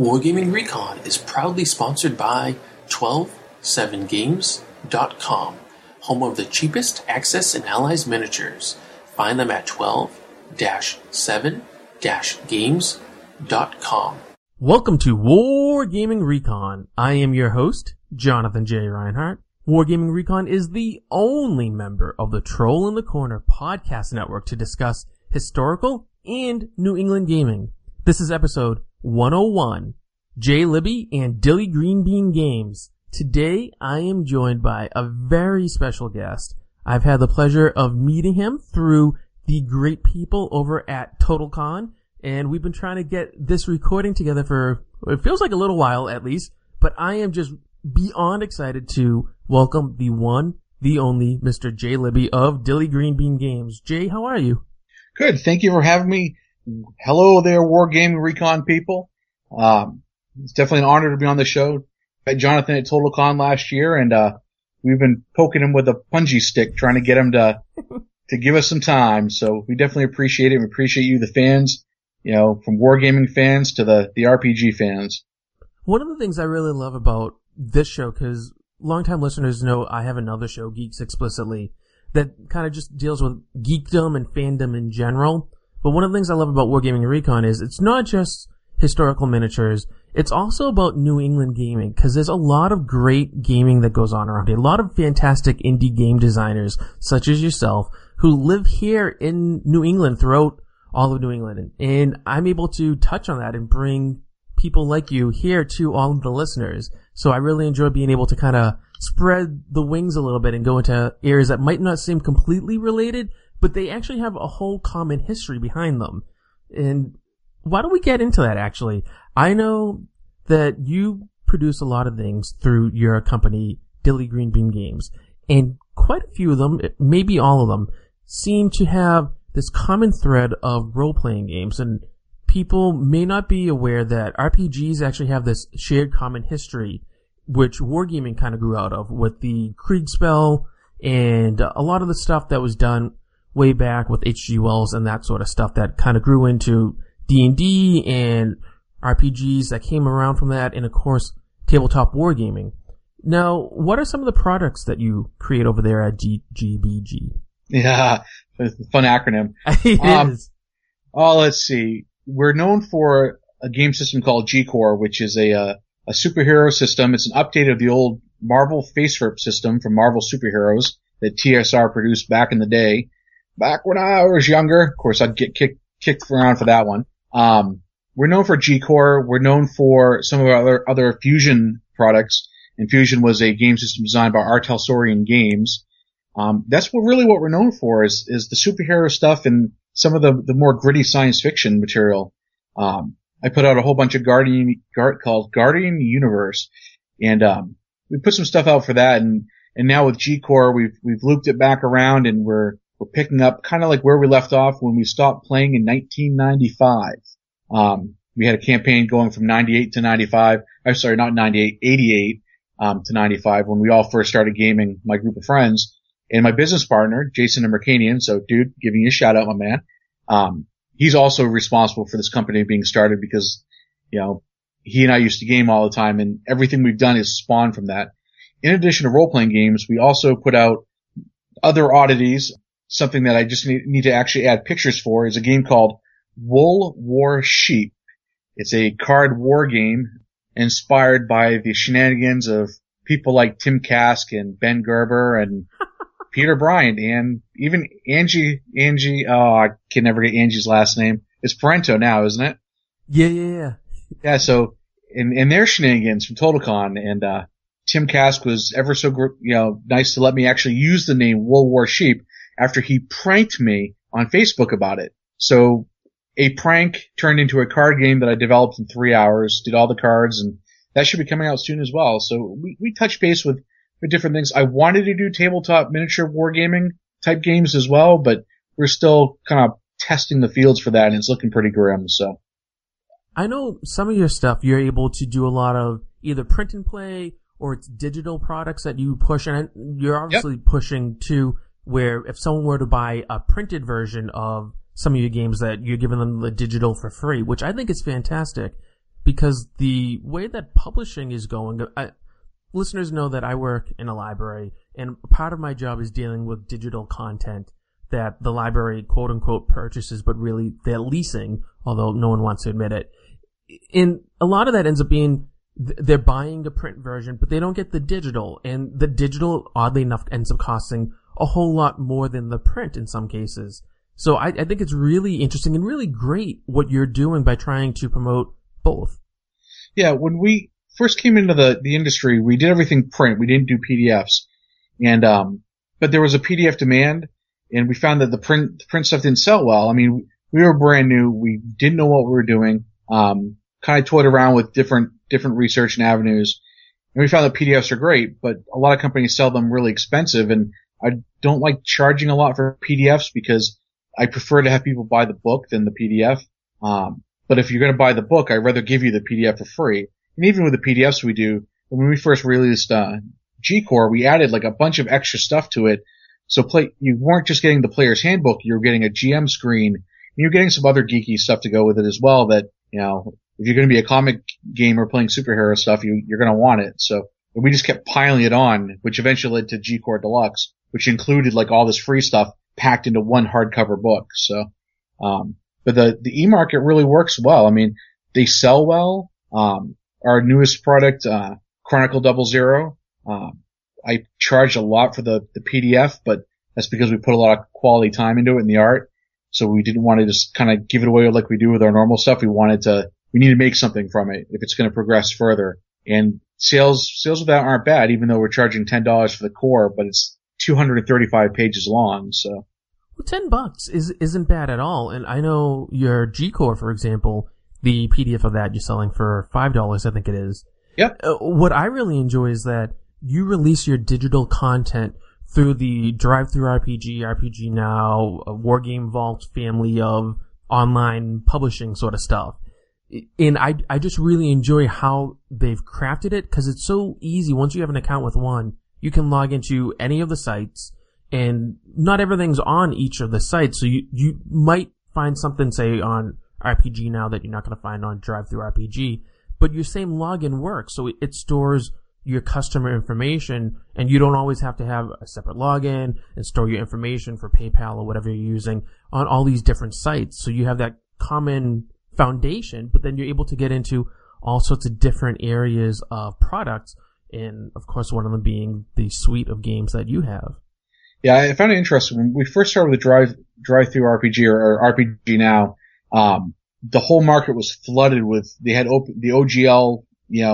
Wargaming Recon is proudly sponsored by 127games.com, home of the cheapest Axis and Allies miniatures. Find them at 12-7-games.com. Welcome to Wargaming Recon. I am your host, Jonathan J. Reinhardt. Wargaming Recon is the only member of the Troll in the Corner podcast network to discuss historical and New England gaming. This is episode 101, Jay Libby and Dilly Green Bean Games. Today I am joined by a very special guest. I've had the pleasure of meeting him through the great people over at TotalCon, and we've been trying to get this recording together for, it feels like a little while at least, but I am just beyond excited to welcome the one, the only Mr. Jay Libby of Dilly Green Bean Games. Jay, how are you? Good. Thank you for having me. Hello there, Wargaming Recon people. It's definitely an honor to be on the show. Met Jonathan at TotalCon last year, and we've been poking him with a punji stick, trying to get him to give us some time. So we definitely appreciate it. We appreciate you, the fans, you know, from Wargaming fans to the RPG fans. One of the things I really love about this show, because longtime listeners know I have another show, Geeks Explicitly, that kind of just deals with geekdom and fandom in general. But one of the things I love about Wargaming Recon is it's not just historical miniatures. It's also about New England gaming, because there's a lot of great gaming that goes on around here. A lot of fantastic indie game designers, such as yourself, who live here in New England, throughout all of New England. And I'm able to touch on that and bring people like you here to all of the listeners. So I really enjoy being able to kind of spread the wings a little bit and go into areas that might not seem completely related, but they actually have a whole common history behind them. And why don't we get into that, actually? I know that you produce a lot of things through your company, Dilly Green Bean Games, and quite a few of them, maybe all of them, seem to have this common thread of role-playing games. And people may not be aware that RPGs actually have this shared common history, which wargaming kind of grew out of, with the Kriegspell and a lot of the stuff that was done way back with H.G. Wells and that sort of stuff that kind of grew into D&D and RPGs that came around from that, and of course, tabletop wargaming. Now, what are some of the products that you create over there at GBG? Yeah, it's a fun acronym. It is. Oh, let's see. We're known for a game system called G-Core, which is a superhero system. It's an update of the old Marvel Face Rip system from Marvel Superheroes that TSR produced back in the day. Back when I was younger. Of course, I'd get kicked around for that one. We're known for G-Core. We're known for some of our other Fusion products. And Fusion was a game system designed by R. Talsorian Games. That's what we're known for is the superhero stuff and some of the more gritty science fiction material. I put out a whole bunch of called Guardian Universe, and we put some stuff out for that, and now with G-Core we've looped it back around, and we're picking up kind of like where we left off when we stopped playing in 1995. We had a campaign going from 98 to 95. I'm sorry, not 98, 88 to 95 when we all first started gaming, my group of friends. And my business partner, Jason Emerkanian, so dude, giving you a shout out, my man. He's also responsible for this company being started because, you know, he and I used to game all the time, and everything we've done is spawned from that. In addition to role-playing games, we also put out other oddities. Something that I just need to actually add pictures for is a game called Wool War Sheep. It's a card war game inspired by the shenanigans of people like Tim Kask and Ben Gerber and Peter Bryant and even Angie, I can never get Angie's last name. It's Parento now, isn't it? Yeah. Yeah, so, in their shenanigans from TotalCon, and, Tim Kask was ever so, nice to let me actually use the name Wool War Sheep after he pranked me on Facebook about it. So, a prank turned into a card game that I developed in 3 hours, did all the cards, and that should be coming out soon as well. So, we touch base with different things. I wanted to do tabletop miniature wargaming type games as well, but we're still kind of testing the fields for that, and it's looking pretty grim, so. I know some of your stuff, you're able to do a lot of either print and play or it's digital products that you push, and you're obviously pushing to where if someone were to buy a printed version of some of your games that you're giving them the digital for free, which I think is fantastic. because the way that publishing is going, listeners know that I work in a library, and part of my job is dealing with digital content that the library quote unquote purchases, but really they're leasing, although no one wants to admit it. And a lot of that ends up being they're buying a print version, but they don't get the digital, and the digital, oddly enough, ends up costing a whole lot more than the print in some cases. So I think it's really interesting and really great what you're doing by trying to promote both. Yeah, when we first came into the industry, we did everything print. We didn't do PDFs. And, but there was a PDF demand, and we found that the print stuff didn't sell well. I mean, we were brand new. We didn't know what we were doing. Kind of toyed around with different research and avenues. And we found that PDFs are great, but a lot of companies sell them really expensive, and I don't like charging a lot for PDFs because I prefer to have people buy the book than the PDF. But if you're going to buy the book, I'd rather give you the PDF for free. And even with the PDFs we do, when we first released G-Core, we added like a bunch of extra stuff to it. So you weren't just getting the player's handbook, you were getting a GM screen, and you're getting some other geeky stuff to go with it as well that, you know, if you're going to be a comic gamer playing superhero stuff, you're going to want it. So we just kept piling it on, which eventually led to G-Core Deluxe, which included like all this free stuff packed into one hardcover book. So, but the e-market really works well. I mean, they sell well. Our newest product, Chronicle 00, I charged a lot for the PDF, but that's because we put a lot of quality time into it in the art. So we didn't want to just kind of give it away like we do with our normal stuff. We need to make something from it if it's going to progress further. And sales of that aren't bad, even though we're charging $10 for the core, but it's 235 pages long. So, well, $10 isn't bad at all. And I know your G-Core, for example, the PDF of that you're selling for $5, I think it is. Yep. What I really enjoy is that you release your digital content through the Drive-Thru RPG, RPG Now, Wargame Vault family of online publishing sort of stuff. And I just really enjoy how they've crafted it, because it's so easy. Once you have an account with one, you can log into any of the sites, and not everything's on each of the sites. So you might find something, say, on RPG Now that you're not going to find on Drive-Thru RPG, but your same login works. So it stores your customer information, and you don't always have to have a separate login and store your information for PayPal or whatever you're using on all these different sites. So you have that common foundation, but then you're able to get into all sorts of different areas of products, and of course one of them being the suite of games that you have. Yeah, I found it interesting. When we first started with Drive-Thru RPG or RPG Now, the whole market was flooded with, they had the OGL,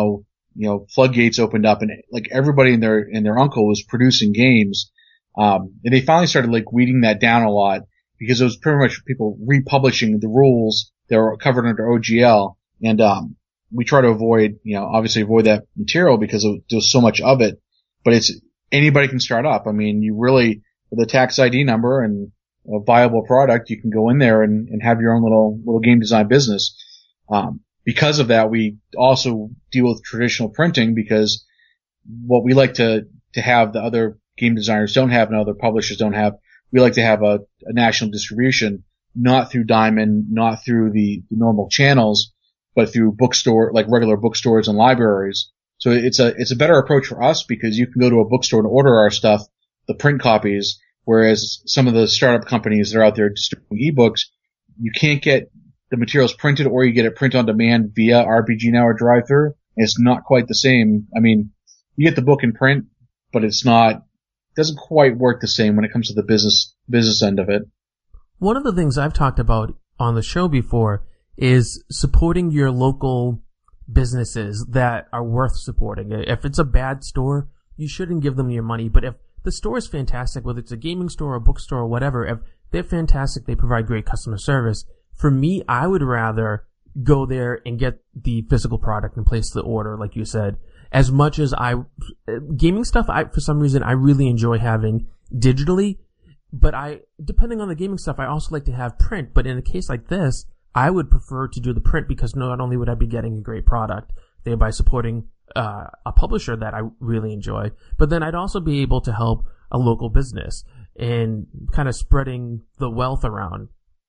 floodgates opened up, and like everybody and their uncle was producing games. And they finally started like weeding that down a lot, because it was pretty much people republishing the rules that were covered under OGL. And, we try to avoid that material because there's so much of it, but anybody can start up. I mean, you really, with a tax ID number and a viable product, you can go in there and have your own little game design business. Because of that, we also deal with traditional printing, because what we like to have the other game designers don't have and other publishers don't have, we like to have a national distribution, not through Diamond, not through the normal channels, but through regular bookstores and libraries. So it's a better approach for us, because you can go to a bookstore and order our stuff, the print copies, whereas some of the startup companies that are out there distributing ebooks, you can't get the materials printed, or you get it print on demand via RPG Now or Drive-Thru, and it's not quite the same. I mean, you get the book in print, but doesn't quite work the same when it comes to the business end of it. One of the things I've talked about on the show before is supporting your local businesses that are worth supporting. If it's a bad store, you shouldn't give them your money, but if the store is fantastic, whether it's a gaming store or a bookstore or whatever, if they're fantastic, they provide great customer service. For me, I would rather go there and get the physical product and place the order, like you said. As much as gaming stuff, for some reason, I really enjoy having digitally, but depending on the gaming stuff, I also like to have print. But in a case like this, I would prefer to do the print, because not only would I be getting a great product, thereby supporting a publisher that I really enjoy, but then I'd also be able to help a local business and kind of spreading the wealth around.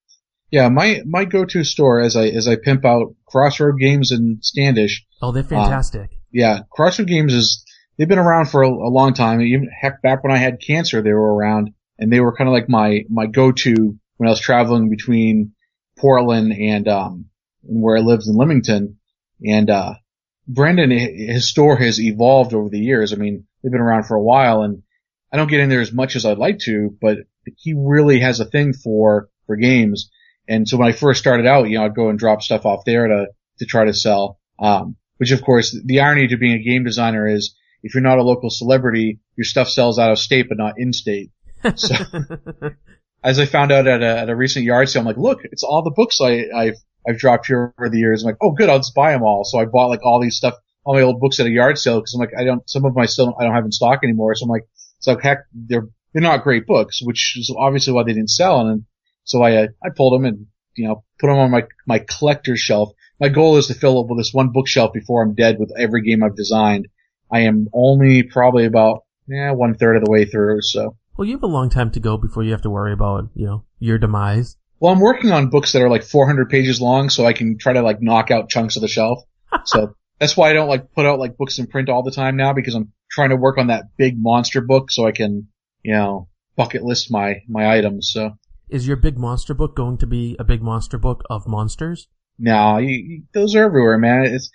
Yeah, my go-to store as I pimp out Crossroad Games and Standish. Oh, they're fantastic. Yeah, Crossroad Games they've been around for a long time. Even heck, back when I had cancer, they were around, and they were kind of like my go-to when I was traveling between Portland and where I lived in Leamington. And Brendan, his store has evolved over the years. I mean, they've been around for a while, and I don't get in there as much as I'd like to, but he really has a thing for games. And so when I first started out, I'd go and drop stuff off there to try to sell. Which of course, the irony to being a game designer is if you're not a local celebrity, your stuff sells out of state but not in state. So as I found out at a recent yard sale, I'm like, look, it's all the books I've dropped here over the years. I'm like, oh good, I'll just buy them all. So I bought like all these stuff, all my old books at a yard sale because I'm like, some of my still I don't have in stock anymore. So I'm like, heck, they're not great books, which is obviously why they didn't sell. And so I pulled them and, put them on my collector's shelf. My goal is to fill up with this one bookshelf before I'm dead with every game I've designed. I am only probably about, 1/3 of the way through, so. Well, you have a long time to go before you have to worry about, your demise. Well, I'm working on books that are like 400 pages long so I can try to like knock out chunks of the shelf. So that's why I don't like put out like books in print all the time now because I'm trying to work on that big monster book so I can, bucket list my items, so. Is your big monster book going to be a big monster book of monsters? No, those are everywhere, man. It's,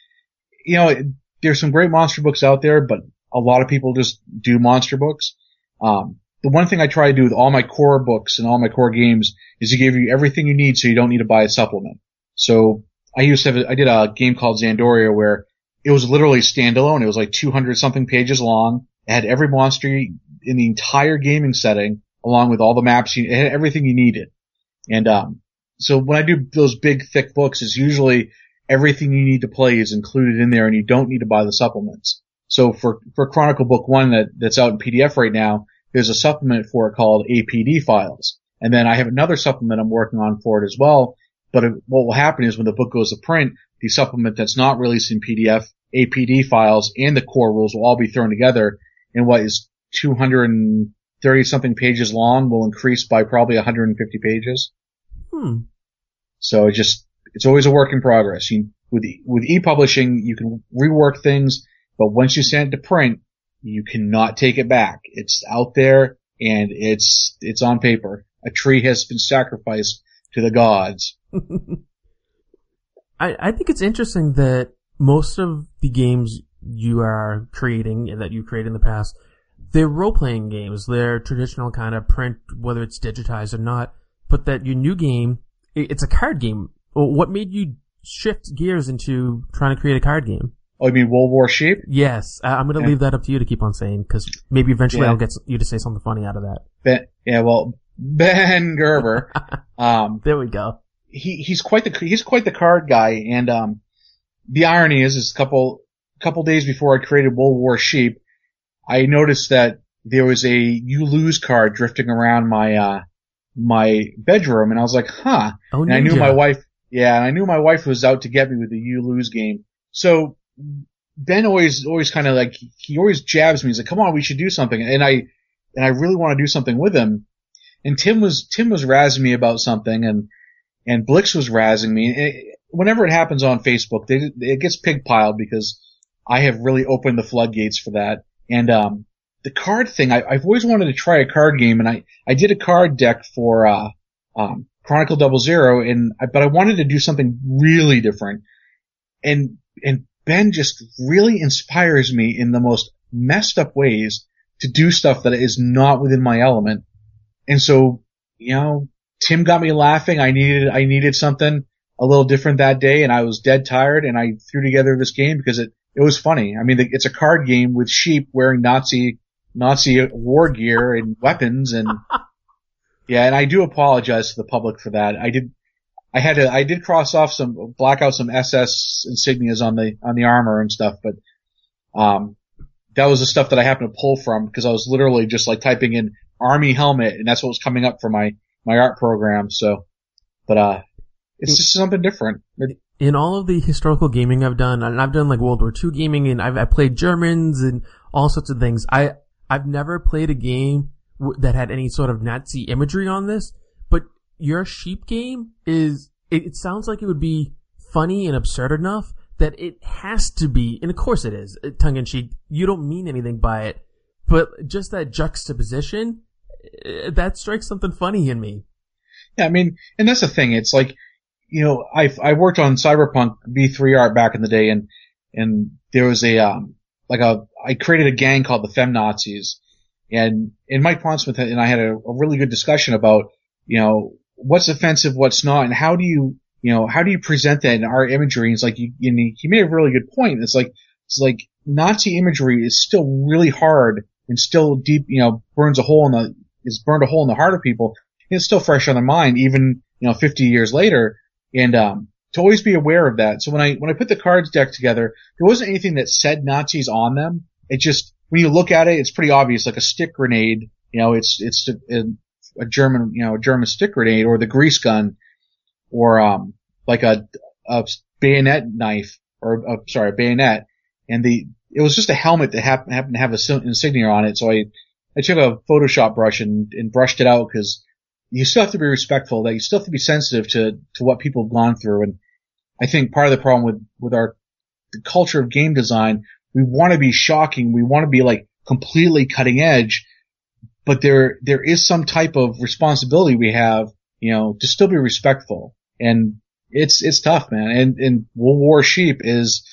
there's some great monster books out there, but a lot of people just do monster books. The one thing I try to do with all my core books and all my core games is to give you everything you need so you don't need to buy a supplement. So I did a game called Zandoria where it was literally standalone. It was like 200 something pages long. It had every monster in the entire gaming setting along with all the maps. It had everything you needed. And, so when I do those big thick books, it's usually everything you need to play is included in there and you don't need to buy the supplements. So for Chronicle Book 1 that's out in PDF right now, there's a supplement for it called APD Files. And then I have another supplement I'm working on for it as well. But what will happen is when the book goes to print, the supplement that's not released in PDF, APD Files, and the core rules will all be thrown together. And what is 230 something pages long will increase by probably 150 pages. So it's always a work in progress. With e-publishing, you can rework things, but once you send it to print, you cannot take it back. It's out there and it's on paper. A tree has been sacrificed to the gods. I think it's interesting that most of the games you are creating and that you created in the past, they're role-playing games. They're traditional kind of print, whether it's digitized or not, but that your new game, it's a card game. What made you shift gears into trying to create a card game? Oh, you mean World War Sheep? Yes. I'm going to leave that up to you to keep on saying, because maybe eventually I'll get you to say something funny out of that. Ben Gerber. There we go. He's quite the card guy, and the irony is a couple days before I created World War Sheep, I noticed that there was a You Lose card drifting around my bedroom, and I was like, huh. Oh, and I knew my wife was out to get me with the You Lose game. So Ben always kind of like, he always jabs me. He's like, come on, we should do something. And I really want to do something with him. And Tim was razzing me about something, and Blix was razzing me. Whenever it happens on Facebook, it gets pigpiled because I have really opened the floodgates for that. And the card thing, I've always wanted to try a card game, and I did a card deck for Chronicle 00, but I wanted to do something really different. And Ben just really inspires me in the most messed up ways to do stuff that is not within my element. And so, Tim got me laughing. I needed something a little different that day, and I was dead tired, and I threw together this game because it was funny. I mean, it's a card game with sheep wearing Nazi war gear and weapons, and and I do apologize to the public for that. I did black out some SS insignias on the armor and stuff, but that was the stuff that I happened to pull from because I was literally just like typing in Army helmet, and that's what was coming up for my art program. So, but it's just something different. In all of the historical gaming I've done, and I've done like World War II gaming, and I played Germans and all sorts of things. I've never played a game that had any sort of Nazi imagery on this, but your sheep game it sounds like it would be funny and absurd enough that it has to be, and of course it is, tongue-in-cheek. You don't mean anything by it, but just that juxtaposition, that strikes something funny in me. Yeah, I mean, and that's the thing. It's like, I worked on Cyberpunk V3 art back in the day, and there was I created a gang called the Femnazis, and Mike Pondsmith and I had a really good discussion about, what's offensive, what's not, and how do you present that in art imagery? And it's like, he made a really good point. It's like Nazi imagery is still really hard and still deep, burns a hole in the heart of people. And it's still fresh on their mind, even, 50 years later. And, to always be aware of that. So when I put the cards deck together, there wasn't anything that said Nazis on them. It just, when you look at it, it's pretty obvious, like a stick grenade, it's a German stick grenade, or the grease gun, or, like a bayonet knife, a bayonet. And it was just a helmet that happened to have a insignia on it. So I took a Photoshop brush and brushed it out, because you still have to be respectful, that you still have to be sensitive to what people have gone through. And I think part of the problem with the culture of game design, we want to be shocking. We want to be like completely cutting edge, but there is some type of responsibility we have, to still be respectful. And it's tough, man. And World War Sheep is,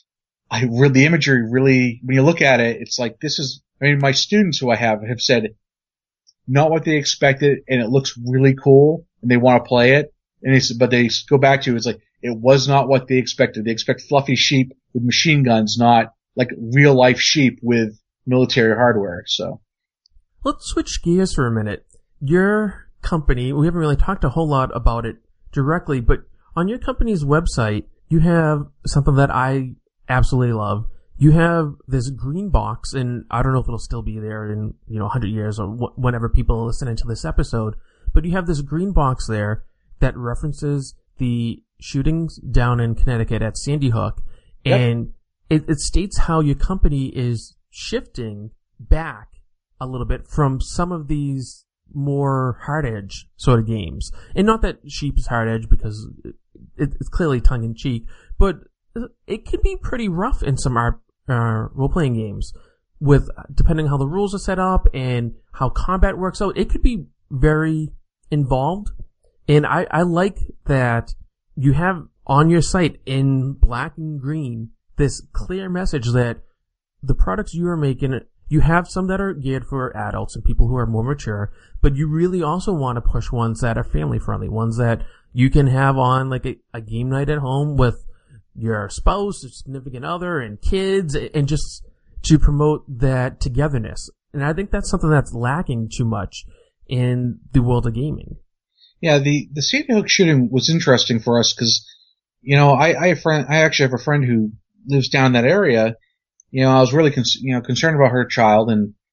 the imagery really, when you look at it, it's like, my students who I have said, not what they expected, and it looks really cool, and they want to play it. But they go back to, it's like, it was not what they expected. They expect fluffy sheep with machine guns, not like real life sheep with military hardware. So let's switch gears for a minute. Your company, we haven't really talked a whole lot about it directly, but on your company's website, you have something that I absolutely love. You have this green box, and I don't know if it'll still be there in, 100 years or whenever people are listening to this episode, but you have this green box there that references the shootings down in Connecticut at Sandy Hook. Yep. And it states how your company is shifting back a little bit from some of these more hard edge sort of games. And not that Sheep is hard edge, because it's clearly tongue in cheek, but it can be pretty rough in some role-playing games, with depending how the rules are set up and how combat works out. It could be very involved, and I like that you have on your site in black and green this clear message that the products you are making, you have some that are geared for adults and people who are more mature, but you really also want to push ones that are family friendly, ones that you can have on like a game night at home with your spouse, your significant other, and kids, and just to promote that togetherness. And I think that's something that's lacking too much in the world of gaming. Yeah, the Sandy Hook shooting was interesting for us because, I actually have a friend who lives down that area. I was really concerned about her child,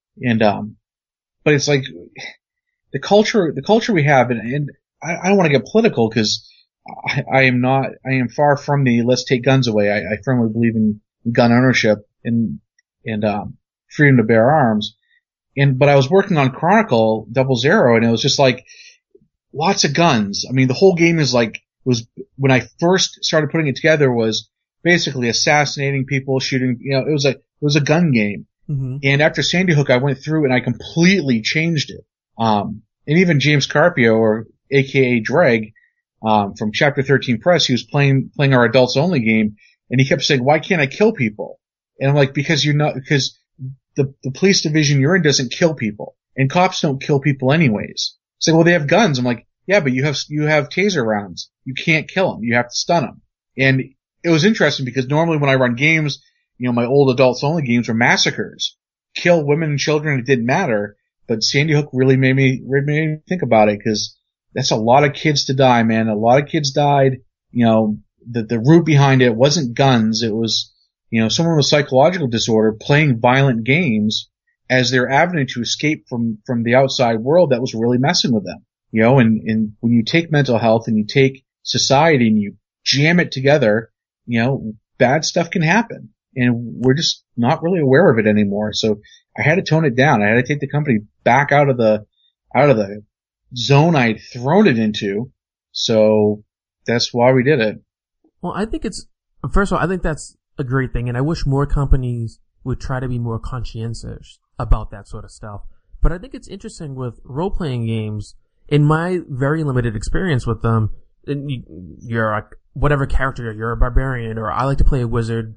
but it's like the culture we have, and I don't want to get political because I am far from the let's take guns away. I firmly believe in gun ownership and freedom to bear arms. But I was working on Chronicle 00, and it was just like lots of guns. I mean, the whole game is like, when I first started putting it together, was basically assassinating people, shooting, it was a gun game. Mm-hmm. And after Sandy Hook, I went through and I completely changed it. And even James Carpio, or AKA Dreg, from Chapter 13 Press, he was playing our adults only game, and he kept saying, why can't I kill people? And I'm like, because the police division you're in doesn't kill people, and cops don't kill people anyways. Say, well, they have guns. I'm like, yeah, but you have taser rounds. You can't kill them. You have to stun them. And it was interesting because normally when I run games, my old adults only games were massacres. Kill women and children, it didn't matter. But Sandy Hook really made me think about it, because that's a lot of kids to die, man. A lot of kids died. The root behind it wasn't guns. It was, someone with psychological disorder playing violent games as their avenue to escape from the outside world that was really messing with them. And when you take mental health and you take society and you jam it together, bad stuff can happen. And we're just not really aware of it anymore. So I had to tone it down. I had to take the company back out of the zone I'd thrown it into. So that's why we did it. Well, first of all, I think that's a great thing, and I wish more companies would try to be more conscientious about that sort of stuff. But I think it's interesting with role-playing games, in my very limited experience with them, you're whatever character you're a barbarian, or I like to play a wizard.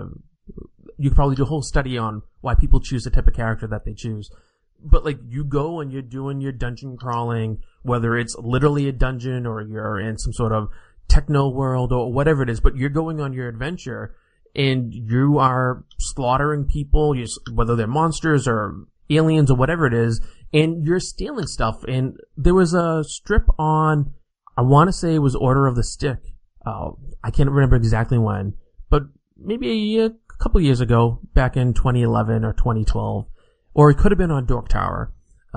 You could probably do a whole study on why people choose the type of character that they choose. But like, you go and you're doing your dungeon crawling, whether it's literally a dungeon or you're in some sort of techno world or whatever it is, but you're going on your adventure and you are slaughtering people, whether they're monsters or aliens or whatever it is, and you're stealing stuff. And there was a strip on, I want to say it was Order of the Stick. I can't remember exactly when, but maybe a couple years ago, back in 2011 or 2012, or it could have been on Dork Tower.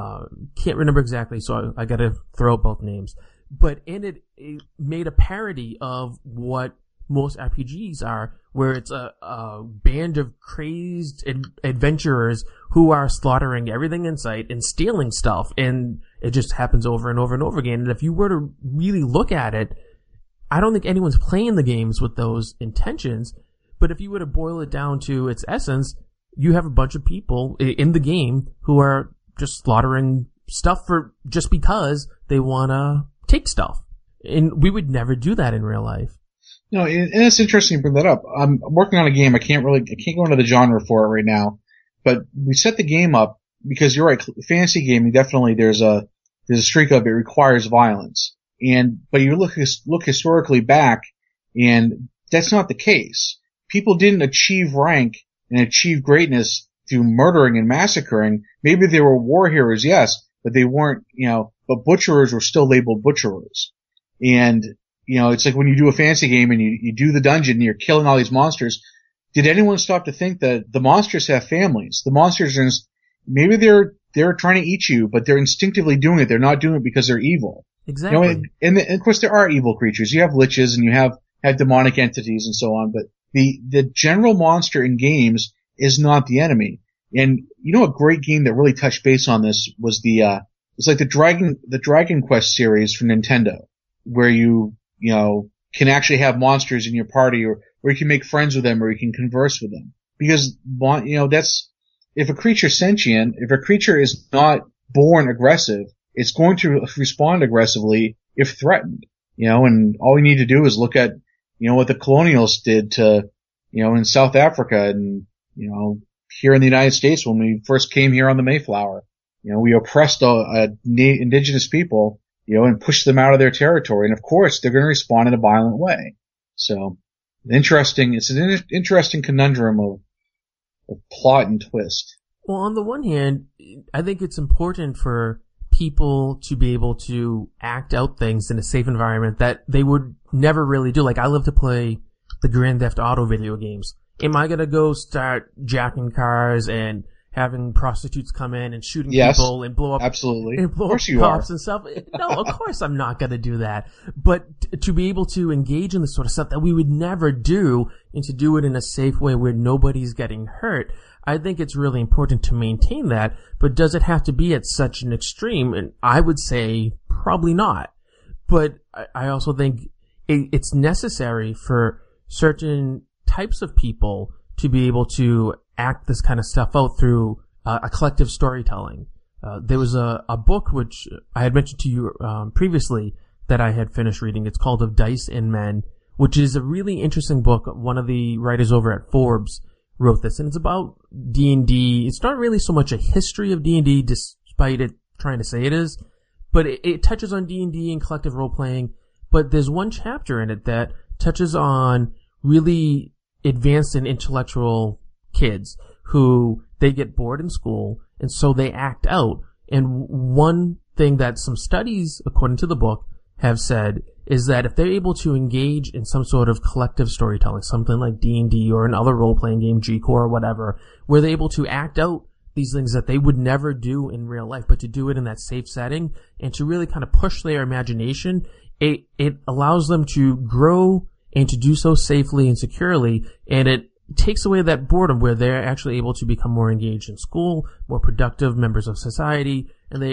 Can't remember exactly, so I gotta throw out both names. But in it made a parody of what most RPGs are, where it's a band of crazed adventurers who are slaughtering everything in sight and stealing stuff, and it just happens over and over and over again. And if you were to really look at it, I don't think anyone's playing the games with those intentions, but if you were to boil it down to its essence, you have a bunch of people in the game who are just slaughtering stuff just because they want to take stuff. And we would never do that in real life. No, and it's interesting you bring that up. I'm working on a game. I can't go into the genre for it right now, but we set the game up because you're right. Fantasy gaming, definitely there's a streak of it requires violence. But you look historically back, and that's not the case. People didn't achieve rank and achieve greatness through murdering and massacring. Maybe they were war heroes, yes, but they weren't, but butcherers were still labeled butcherers. And, it's like when you do a fantasy game and you do the dungeon and you're killing all these monsters. Did anyone stop to think that the monsters have families? The monsters are, maybe they're trying to eat you, but they're instinctively doing it. They're not doing it because they're evil. Exactly. And of course there are evil creatures. You have liches and you have demonic entities and so on, but the general monster in games is not the enemy. And a great game that really touched base on this was it's like the Dragon Quest series from Nintendo, where you can actually have monsters in your party, or you can make friends with them, or you can converse with them. Because, that's, if a creature's sentient, if a creature is not born aggressive, it's going to respond aggressively if threatened, and all we need to do is look at, what the colonials did to, in South Africa and, here in the United States when we first came here on the Mayflower. We oppressed indigenous people, and pushed them out of their territory. And of course, they're going to respond in a violent way. So, it's an interesting conundrum of plot and twist. Well, on the one hand, I think it's important for people to be able to act out things in a safe environment that they would never really do. Like, I love to play the Grand Theft Auto video games. Am I gonna go start jacking cars and having prostitutes come in and shooting people and blow up? Absolutely. And blow up cops and stuff? No, of course I'm not gonna do that. But to be able to engage in the sort of stuff that we would never do, and to do it in a safe way where nobody's getting hurt, I think it's really important to maintain that. But does it have to be at such an extreme? And I would say probably not. But I also think it's necessary for certain types of people to be able to act this kind of stuff out through a collective storytelling. There was a book which I had mentioned to you previously that I had finished reading. It's called Of Dice and Men, which is a really interesting book. One of the writers over at Forbes wrote this, and it's about D&D. It's not really so much a history of D&D, despite it trying to say it is, but it touches on D&D and collective role-playing. But there's one chapter in it that touches on really advanced and intellectual kids who they get bored in school, and so they act out. And one thing that some studies, according to the book, have said is that if they're able to engage in some sort of collective storytelling, something like D&D or another role-playing game, G-Core or whatever, where they're able to act out these things that they would never do in real life, but to do it in that safe setting and to really kind of push their imagination, it allows them to grow and to do so safely and securely, and it takes away that boredom where they're actually able to become more engaged in school, more productive members of society, and they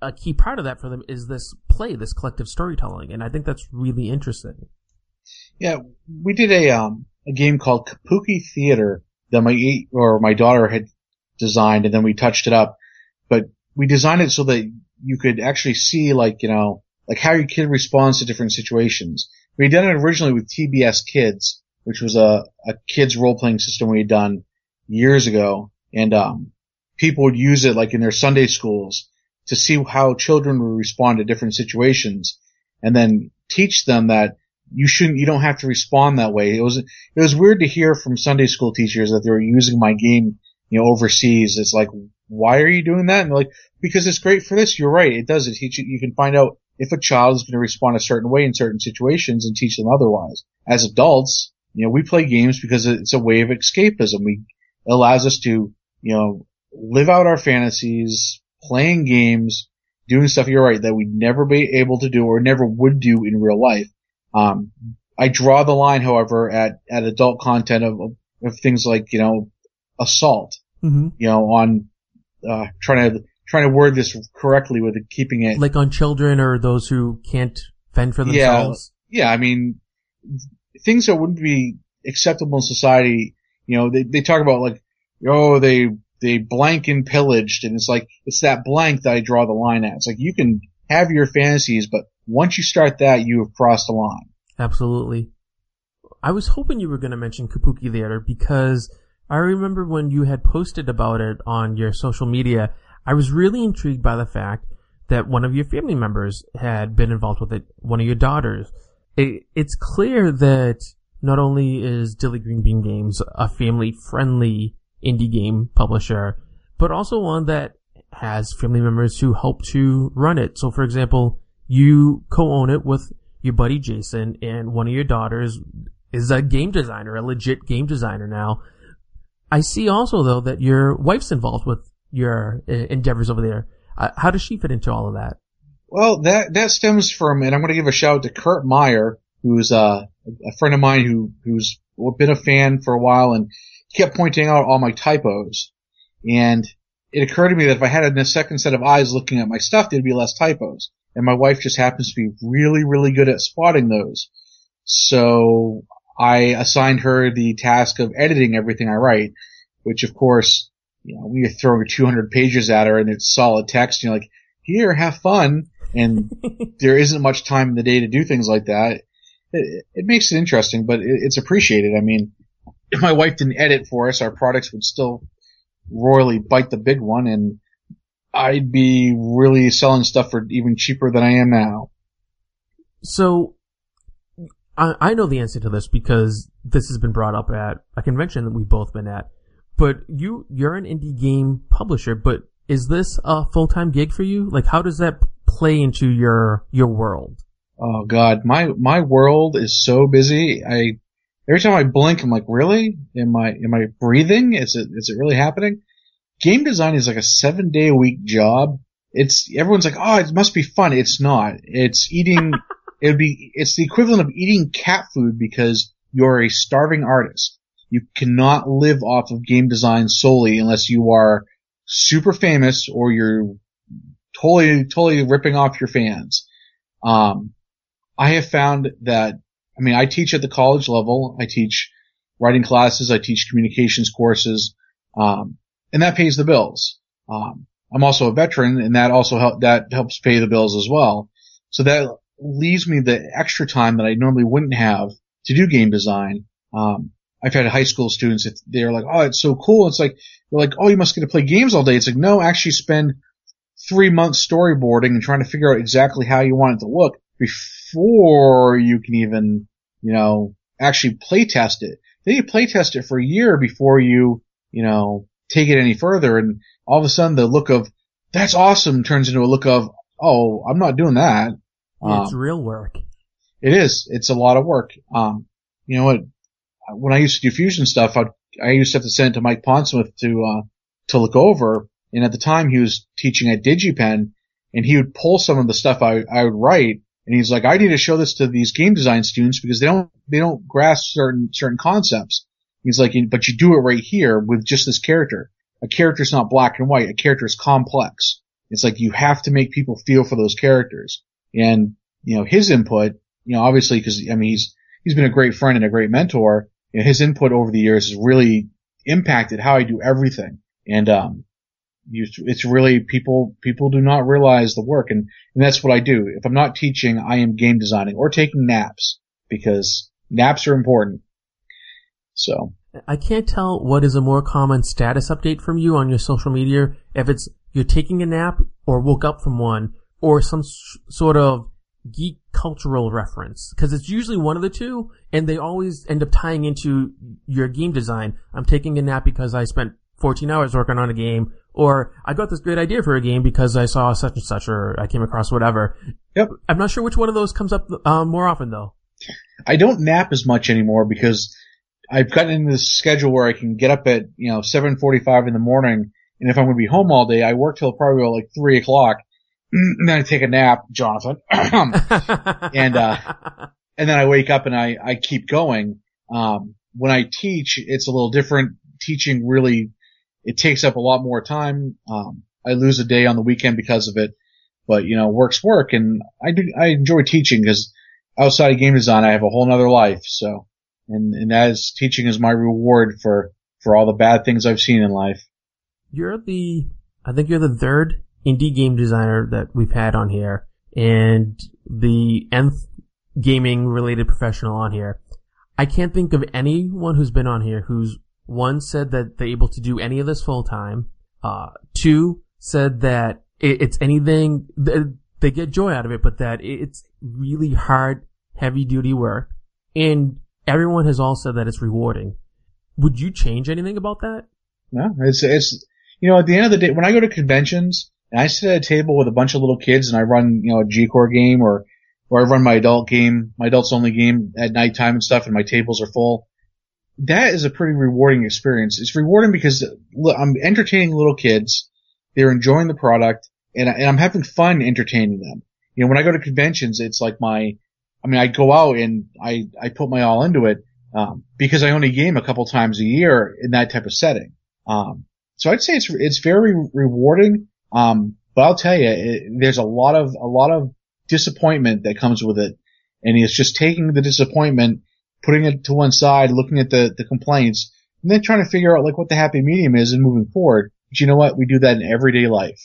a key part of that for them is this play, this collective storytelling, and I think that's really interesting. Yeah, we did a game called Kabuki Theater that my daughter had designed, and then we touched it up. But we designed it so that you could actually see, like how your kid responds to different situations. We had done it originally with TBS Kids, which was a kids role-playing system we had done years ago, and people would use it like in their Sunday schools to see how children would respond to different situations, and then teach them that you don't have to respond that way. It was weird to hear from Sunday school teachers that they were using my game, overseas. It's like, why are you doing that? And they're like, because it's great for this. You're right. It does. It teach you can find out if a child is going to respond a certain way in certain situations and teach them otherwise. As adults, we play games because it's a way of escapism. It allows us to, live out our fantasies, playing games, doing stuff, you're right, that we'd never be able to do or never would do in real life. I draw the line, however, at adult content of things like, assault, on, trying to word this correctly with it, keeping it. Like on children or those who can't fend for themselves? Yeah, I mean, things that wouldn't be acceptable in society, they talk about like, they blank and pillaged, and it's like, it's that blank that I draw the line at. It's like, you can have your fantasies, but once you start that, you have crossed the line. Absolutely. I was hoping you were going to mention Kabuki Theater because I remember when you had posted about it on your social media, I was really intrigued by the fact that one of your family members had been involved with it, one of your daughters. It's clear that not only is Dilly Green Bean Games a family-friendly indie game publisher, but also one that has family members who help to run it. So, for example, you co-own it with your buddy Jason, and one of your daughters is a game designer, a legit game designer now. I see also, though, that your wife's involved with your endeavors over there. How does she fit into all of that? Well, that stems from, and I'm going to give a shout out to Kurt Meyer, who's a friend of mine who's been a fan for a while, and he kept pointing out all my typos. And it occurred to me that if I had a second set of eyes looking at my stuff, there'd be less typos. And my wife just happens to be really, really good at spotting those. So I assigned her the task of editing everything I write, which of course, we throw over 200 pages at her and it's solid text. You're like, here, have fun. And there isn't much time in the day to do things like that. It makes it interesting, but it's appreciated. I mean, if my wife didn't edit for us, our products would still royally bite the big one, and I'd be really selling stuff for even cheaper than I am now. So, I know the answer to this because this has been brought up at a convention that we've both been at. But you're an indie game publisher, but is this a full-time gig for you? Like, how does that play into your world? Oh God, my world is so busy. Every time I blink, I'm like, really? Am I breathing? Is it really happening? Game design is like a 7-day-a-week job. Everyone's like, oh, it must be fun. It's not. It's the equivalent of eating cat food because you're a starving artist. You cannot live off of game design solely unless you are super famous or you're totally ripping off your fans. I have found that, I teach at the college level. I teach writing classes. I teach communications courses. And that pays the bills. I'm also a veteran, and that helps pay the bills as well. So that leaves me the extra time that I normally wouldn't have to do game design. I've had high school students, they're like, oh, it's so cool. It's like, they're like, oh, you must get to play games all day. It's like, no, actually spend 3 months storyboarding and trying to figure out exactly how you want it to look before you can even, actually play test it. Then you play test it for a year before you, take it any further. And all of a sudden the look of, that's awesome, turns into a look of, oh, I'm not doing that. It's real work. It is. It's a lot of work. You know what? When I used to do fusion stuff, I used to have to send it to Mike Pondsmith to look over. And at the time he was teaching at DigiPen, and he would pull some of the stuff I would write, and he's like, I need to show this to these game design students because they don't grasp certain concepts. He's like, but you do it right here with just this character. A character's not black and white. A character is complex. It's like you have to make people feel for those characters. And, his input, obviously because, he's been a great friend and a great mentor. His input over the years has really impacted how I do everything. And, it's really people do not realize the work. And that's what I do. If I'm not teaching, I am game designing or taking naps because naps are important. So. I can't tell what is a more common status update from you on your social media, if it's you're taking a nap or woke up from one or some sort of geek cultural reference. Because it's usually one of the two, and they always end up tying into your game design. I'm taking a nap because I spent 14 hours working on a game, or I got this great idea for a game because I saw such and such, or I came across whatever. Yep. I'm not sure which one of those comes up more often, though. I don't nap as much anymore because I've gotten into this schedule where I can get up at, 7:45 in the morning, and if I'm going to be home all day, I work till probably about like 3 o'clock, and then I take a nap, Jonathan, and then I wake up and I keep going. When I teach, it's a little different. Teaching really, it takes up a lot more time. I lose a day on the weekend because of it, but work's work, and I enjoy teaching because outside of game design, I have a whole nother life, so. And as teaching is my reward for all the bad things I've seen in life. I think you're the third indie game designer that we've had on here, and the nth gaming related professional on here. I can't think of anyone who's been on here who's, one, said that they're able to do any of this full time, two, said that it's anything, they get joy out of it, but that it's really hard, heavy duty work, and everyone has all said that it's rewarding. Would you change anything about that? No, it's, at the end of the day, when I go to conventions and I sit at a table with a bunch of little kids and I run, a G-Core game or I run my adults only game at nighttime and stuff, and my tables are full. That is a pretty rewarding experience. It's rewarding because I'm entertaining little kids. They're enjoying the product, and I'm having fun entertaining them. When I go to conventions, it's like I go out and I put my all into it, because I only game a couple times a year in that type of setting. So I'd say it's very rewarding. But I'll tell you, there's a lot of disappointment that comes with it. And it's just taking the disappointment, putting it to one side, looking at the complaints, and then trying to figure out like what the happy medium is and moving forward. But you know what? We do that in everyday life.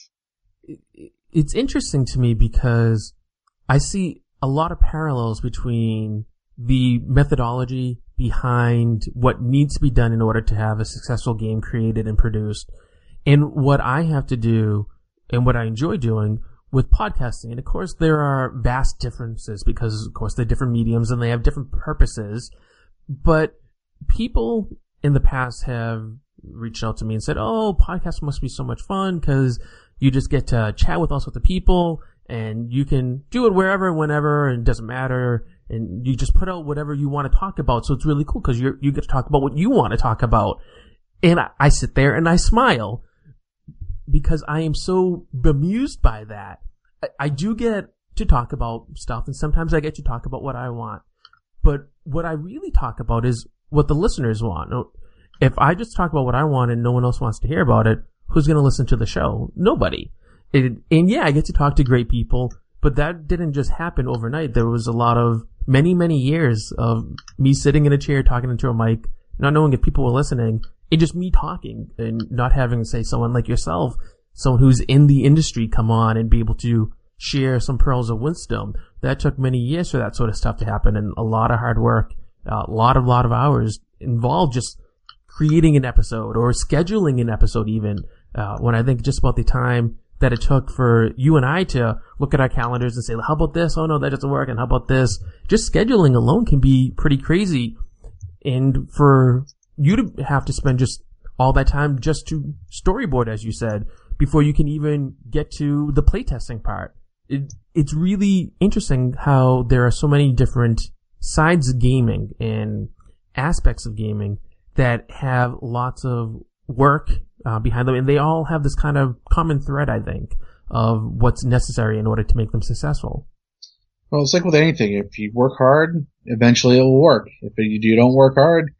It's interesting to me because I see a lot of parallels between the methodology behind what needs to be done in order to have a successful game created and produced, and what I have to do and what I enjoy doing with podcasting. And of course there are vast differences because of course they're different mediums and they have different purposes, but people in the past have reached out to me and said, oh, podcasts must be so much fun because you just get to chat with all sorts of people and you can do it wherever and whenever and it doesn't matter, and you just put out whatever you want to talk about. So it's really cool because you get to talk about what you want to talk about. And I sit there and I smile because I am so bemused by that. I do get to talk about stuff, and sometimes I get to talk about what I want. But what I really talk about is what the listeners want. If I just talk about what I want and no one else wants to hear about it, who's going to listen to the show? Nobody. And yeah, I get to talk to great people, but that didn't just happen overnight. There was a lot of many, many years of me sitting in a chair talking into a mic, not knowing if people were listening, and just me talking and not having, say, someone like yourself, someone who's in the industry come on and be able to share some pearls of wisdom. That took many years for that sort of stuff to happen, and a lot of hard work, a lot of hours involved just creating an episode or scheduling an episode even. When I think just about the time that it took for you and I to look at our calendars and say, how about this? Oh no, that doesn't work. And how about this? Just scheduling alone can be pretty crazy. And for you to have to spend just all that time just to storyboard, as you said, before you can even get to the playtesting part. It's really interesting how there are so many different sides of gaming and aspects of gaming that have lots of work behind them, and they all have this kind of common thread, I think, of what's necessary in order to make them successful. Well, it's like with anything. If you work hard, eventually it will work. If you don't work hard,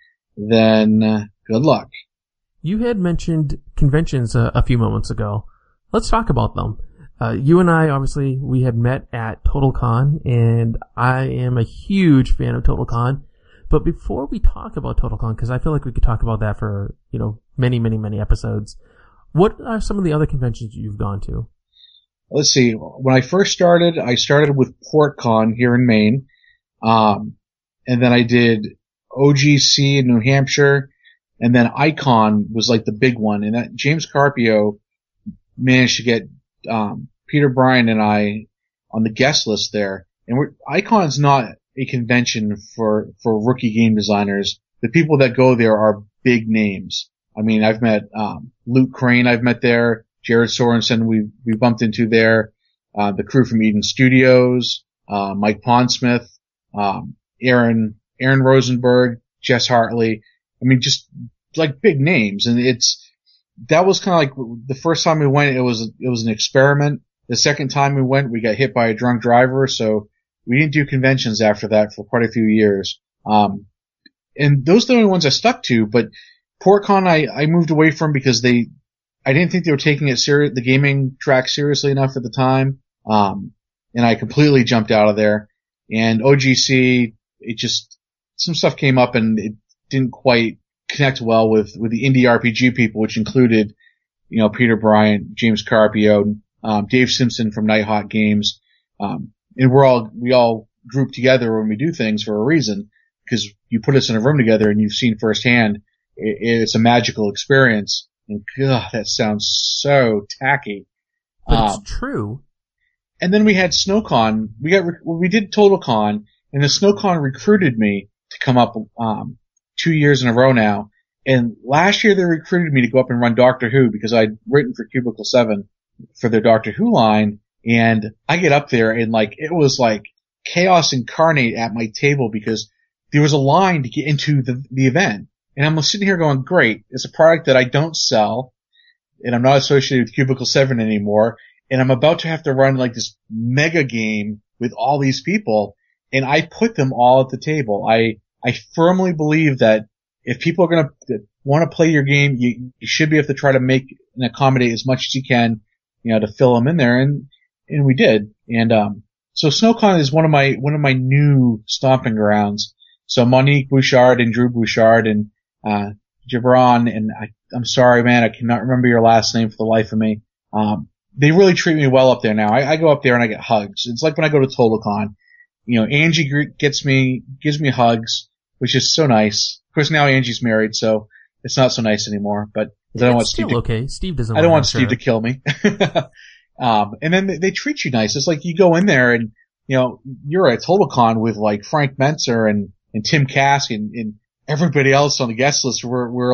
then good luck. You had mentioned conventions a few moments ago. Let's talk about them. You and I, obviously, we had met at TotalCon, and I am a huge fan of TotalCon. But before we talk about TotalCon, because I feel like we could talk about that for, many, many, many episodes, what are some of the other conventions you've gone to? Let's see. When I first started, I started with PortCon here in Maine. And then I did OGC in New Hampshire. And then Icon was like the big one. And that James Carpio managed to get, Peter Bryan and I on the guest list there. And Icon's not a convention for rookie game designers. The people that go there are big names. I mean, I've met, Luke Crane I've met there. Jared Sorensen we bumped into there. The crew from Eden Studios, Mike Pondsmith, Aaron Rosenberg, Jess Hartley. I mean, just like big names. And that was kind of like the first time we went, it was an experiment. The second time we went, we got hit by a drunk driver. So we didn't do conventions after that for quite a few years. And those are the only ones I stuck to, but PortCon I moved away from because I didn't think they were taking the gaming track seriously enough at the time. And I completely jumped out of there. And OGC, some stuff came up and it didn't quite connect well with the indie RPG people, which included, Peter Bryant, James Carpio, Dave Simpson from Nighthawk Games. And we all group together when we do things for a reason, because you put us in a room together and you've seen firsthand, it's a magical experience. And God, that sounds so tacky. But it's true. And then we had SnowCon. We did TotalCon, and the SnowCon recruited me to come up, 2 years in a row now. And last year they recruited me to go up and run Doctor Who because I'd written for Cubicle 7 for their Doctor Who line. And I get up there and it was like chaos incarnate at my table because there was a line to get into the event. And I'm sitting here going, great, it's a product that I don't sell, and I'm not associated with Cubicle 7 anymore, and I'm about to have to run this mega game with all these people, and I put them all at the table. I firmly believe that if people are going to want to play your game, you should be able to try to make and accommodate as much as you can, to fill them in there, and we did. And so SnowCon is one of my new stomping grounds. So Monique Bouchard and Drew Bouchard and Gibran, and I'm sorry, man, I cannot remember your last name for the life of me. They really treat me well up there now. I go up there and I get hugs. It's like when I go to TotalCon. Angie gives me hugs, which is so nice. Of course, now Angie's married, so it's not so nice anymore, but I don't want Steve Steve doesn't I don't want Steve to kill me. And then they treat you nice. It's like you go in there and, you're at TotalCon with Frank Mentzer and Tim Kask and everybody else on the guest list. We're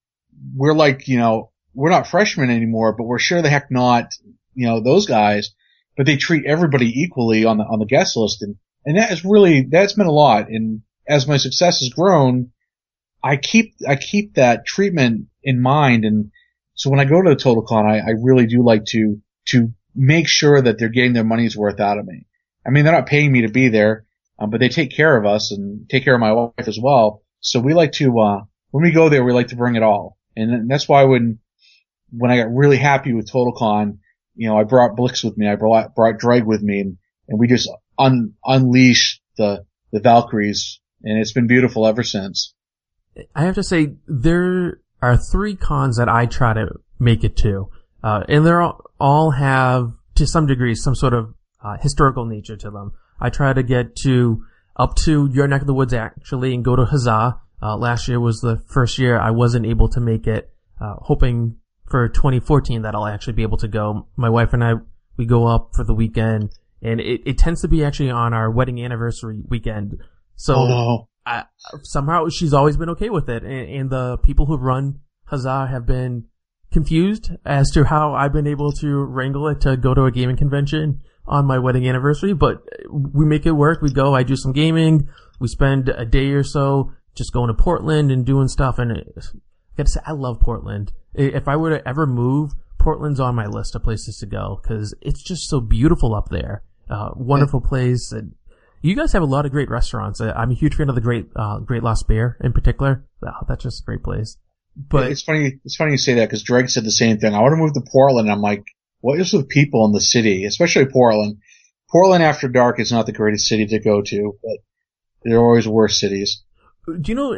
not freshmen anymore, but we're sure the heck not, those guys, but they treat everybody equally on the guest list. And that's meant a lot. And as my success has grown, I keep that treatment in mind. And so when I go to a TotalCon, I really do like to make sure that they're getting their money's worth out of me. I mean, they're not paying me to be there, but they take care of us and take care of my wife as well. So we like to, when we go there, we like to bring it all. And that's why when I got really happy with TotalCon, I brought Blix with me, I brought Dreg with me, and we just unleashed the Valkyries, and it's been beautiful ever since. I have to say, there are 3 cons that I try to make it to, and they're all have, to some degree, some sort of historical nature to them. I try to get up to your neck of the woods actually and go to Huzzah. Last year was the first year I wasn't able to make it, hoping for 2014 that I'll actually be able to go. My wife and I, we go up for the weekend, and it tends to be actually on our wedding anniversary weekend. So somehow she's always been okay with it, and the people who run Huzzah have been confused as to how I've been able to wrangle it to go to a gaming convention on my wedding anniversary, but we make it work. We go, I do some gaming, we spend a day or so just going to Portland and doing stuff, and I gotta say, I love Portland. If I were to ever move, Portland's on my list of places to go, because it's just so beautiful up there. Wonderful place. And you guys have a lot of great restaurants. I'm a huge fan of the Great Lost Bear in particular. That's just a great place. But it's funny you say that, because Dreg said the same thing. I want to move to Portland. I'm like, what is with people in the city, especially Portland? Portland after dark is not the greatest city to go to, but there are always worse cities. Do you know,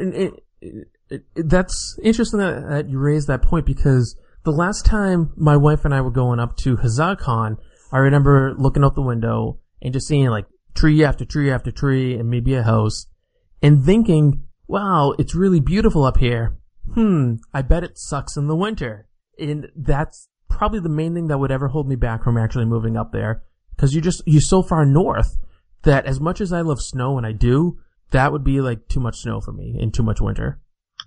that's interesting that you raised that point, because the last time my wife and I were going up to HuzzahCon, I remember looking out the window and just seeing like tree after tree after tree and maybe a house and thinking, wow, it's really beautiful up here. I bet it sucks in the winter. And that's probably the main thing that would ever hold me back from actually moving up there. Cause you're so far north that as much as I love snow, and I do, that would be like too much snow for me and too much winter.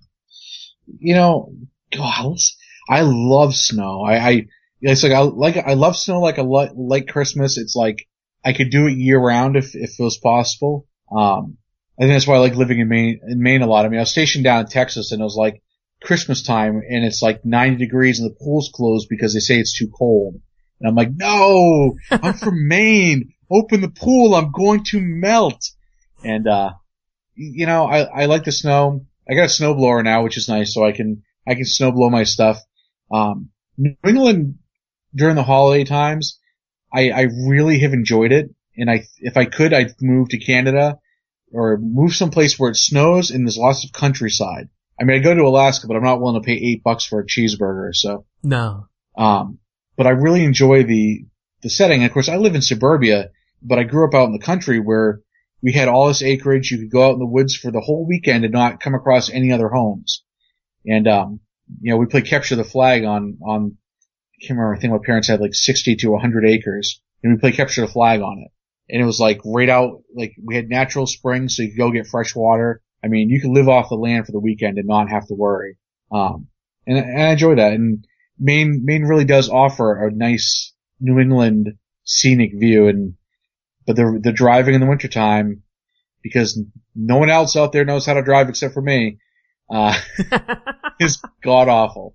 You know, God, I love snow. I love snow like Christmas. It's like I could do it year round if it was possible. I think that's why I like living in Maine a lot. I mean, I was stationed down in Texas and it was like Christmas time and it's like 90 degrees and the pool's closed because they say it's too cold. And I'm like, no, I'm from Maine. Open the pool. I'm going to melt. And, you know, I like the snow. I got a snowblower now, which is nice, so I can snowblow my stuff. New England during the holiday times, I really have enjoyed it. And if I could, I'd move to Canada or move someplace where it snows and there's lots of countryside. I mean, I'd go to Alaska, but I'm not willing to pay $8 for a cheeseburger, so. No. But I really enjoy the setting. And of course, I live in suburbia, but I grew up out in the country where we had all this acreage. You could go out in the woods for the whole weekend and not come across any other homes. And, you know, we played capture the flag on, I can't remember, I think my parents had like 60 to 100 acres and we played capture the flag on it. And it was like right out, like we had natural springs so you could go get fresh water. I mean, you could live off the land for the weekend and not have to worry. And I enjoy that. And Maine really does offer a nice New England scenic view, but the driving in the wintertime, because no one else out there knows how to drive except for me, is god awful.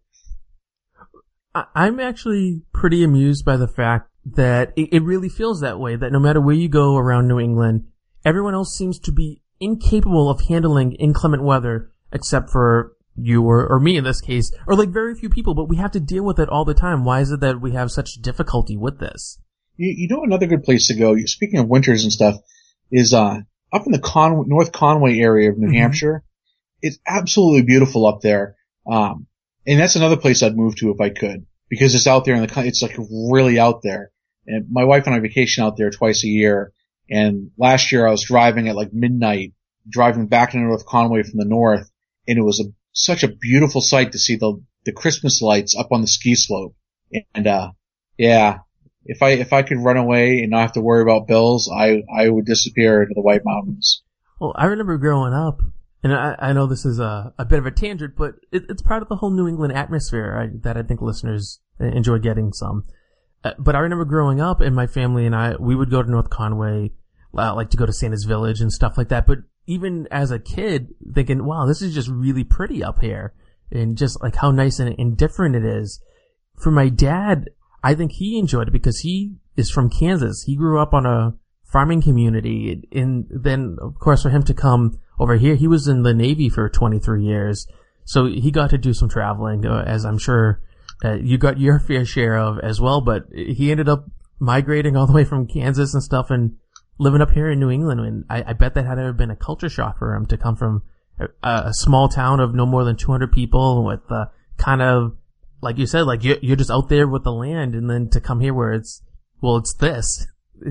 I'm actually pretty amused by the fact that it really feels that way, that no matter where you go around New England, everyone else seems to be incapable of handling inclement weather except for you or me in this case, or like very few people, but we have to deal with it all the time. Why is it that we have such difficulty with this? You know, another good place to go, speaking of winters and stuff, is up in the North Conway area of New Hampshire. It's absolutely beautiful up there. And that's another place I'd move to if I could, because it's out there it's like really out there. And my wife and I vacation out there twice a year. And last year I was driving at like midnight, driving back into North Conway from the north, and it was such a beautiful sight to see the Christmas lights up on the ski slope. And, yeah, if I could run away and not have to worry about bills, I would disappear into the White Mountains. Well, I remember growing up, and I know this is a bit of a tangent, but it's part of the whole New England atmosphere that I think listeners enjoy getting some. But I remember growing up and my family and we would go to North Conway, like to go to Santa's Village and stuff like that. But even as a kid thinking, wow, this is just really pretty up here, and just like how nice and different it is. For my dad, I think he enjoyed it because he is from Kansas. He grew up on a farming community, and then of course for him to come over here, he was in the Navy for 23 years. So he got to do some traveling, as I'm sure you got your fair share of as well, but he ended up migrating all the way from Kansas and stuff and living up here in New England. And I bet that had to have been a culture shock for him to come from a small town of no more than 200 people with kind of, like you said, like you're just out there with the land, and then to come here where it's this.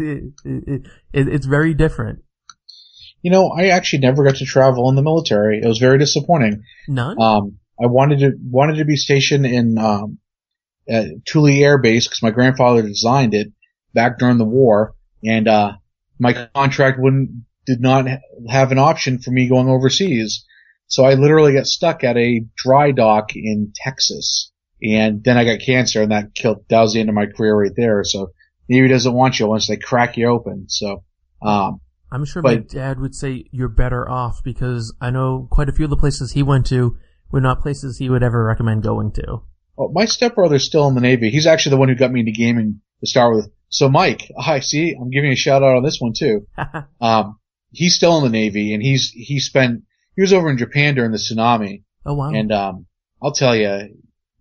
It's very different. You know, I actually never got to travel in the military. It was very disappointing. None? I wanted to be stationed in Thule Air Base because my grandfather designed it back during the war, and my contract did not have an option for me going overseas. So I literally got stuck at a dry dock in Texas, and then I got cancer, and that was the end of my career right there. So Navy doesn't want you once they crack you open. So I'm sure my dad would say you're better off, because I know quite a few of the places he went to were not places he would ever recommend going to. Oh, my stepbrother's still in the Navy. He's actually the one who got me into gaming to start with. So Mike, I see, I'm giving a shout out on this one too. He's still in the Navy, and he was over in Japan during the tsunami. Oh wow. And I'll tell you,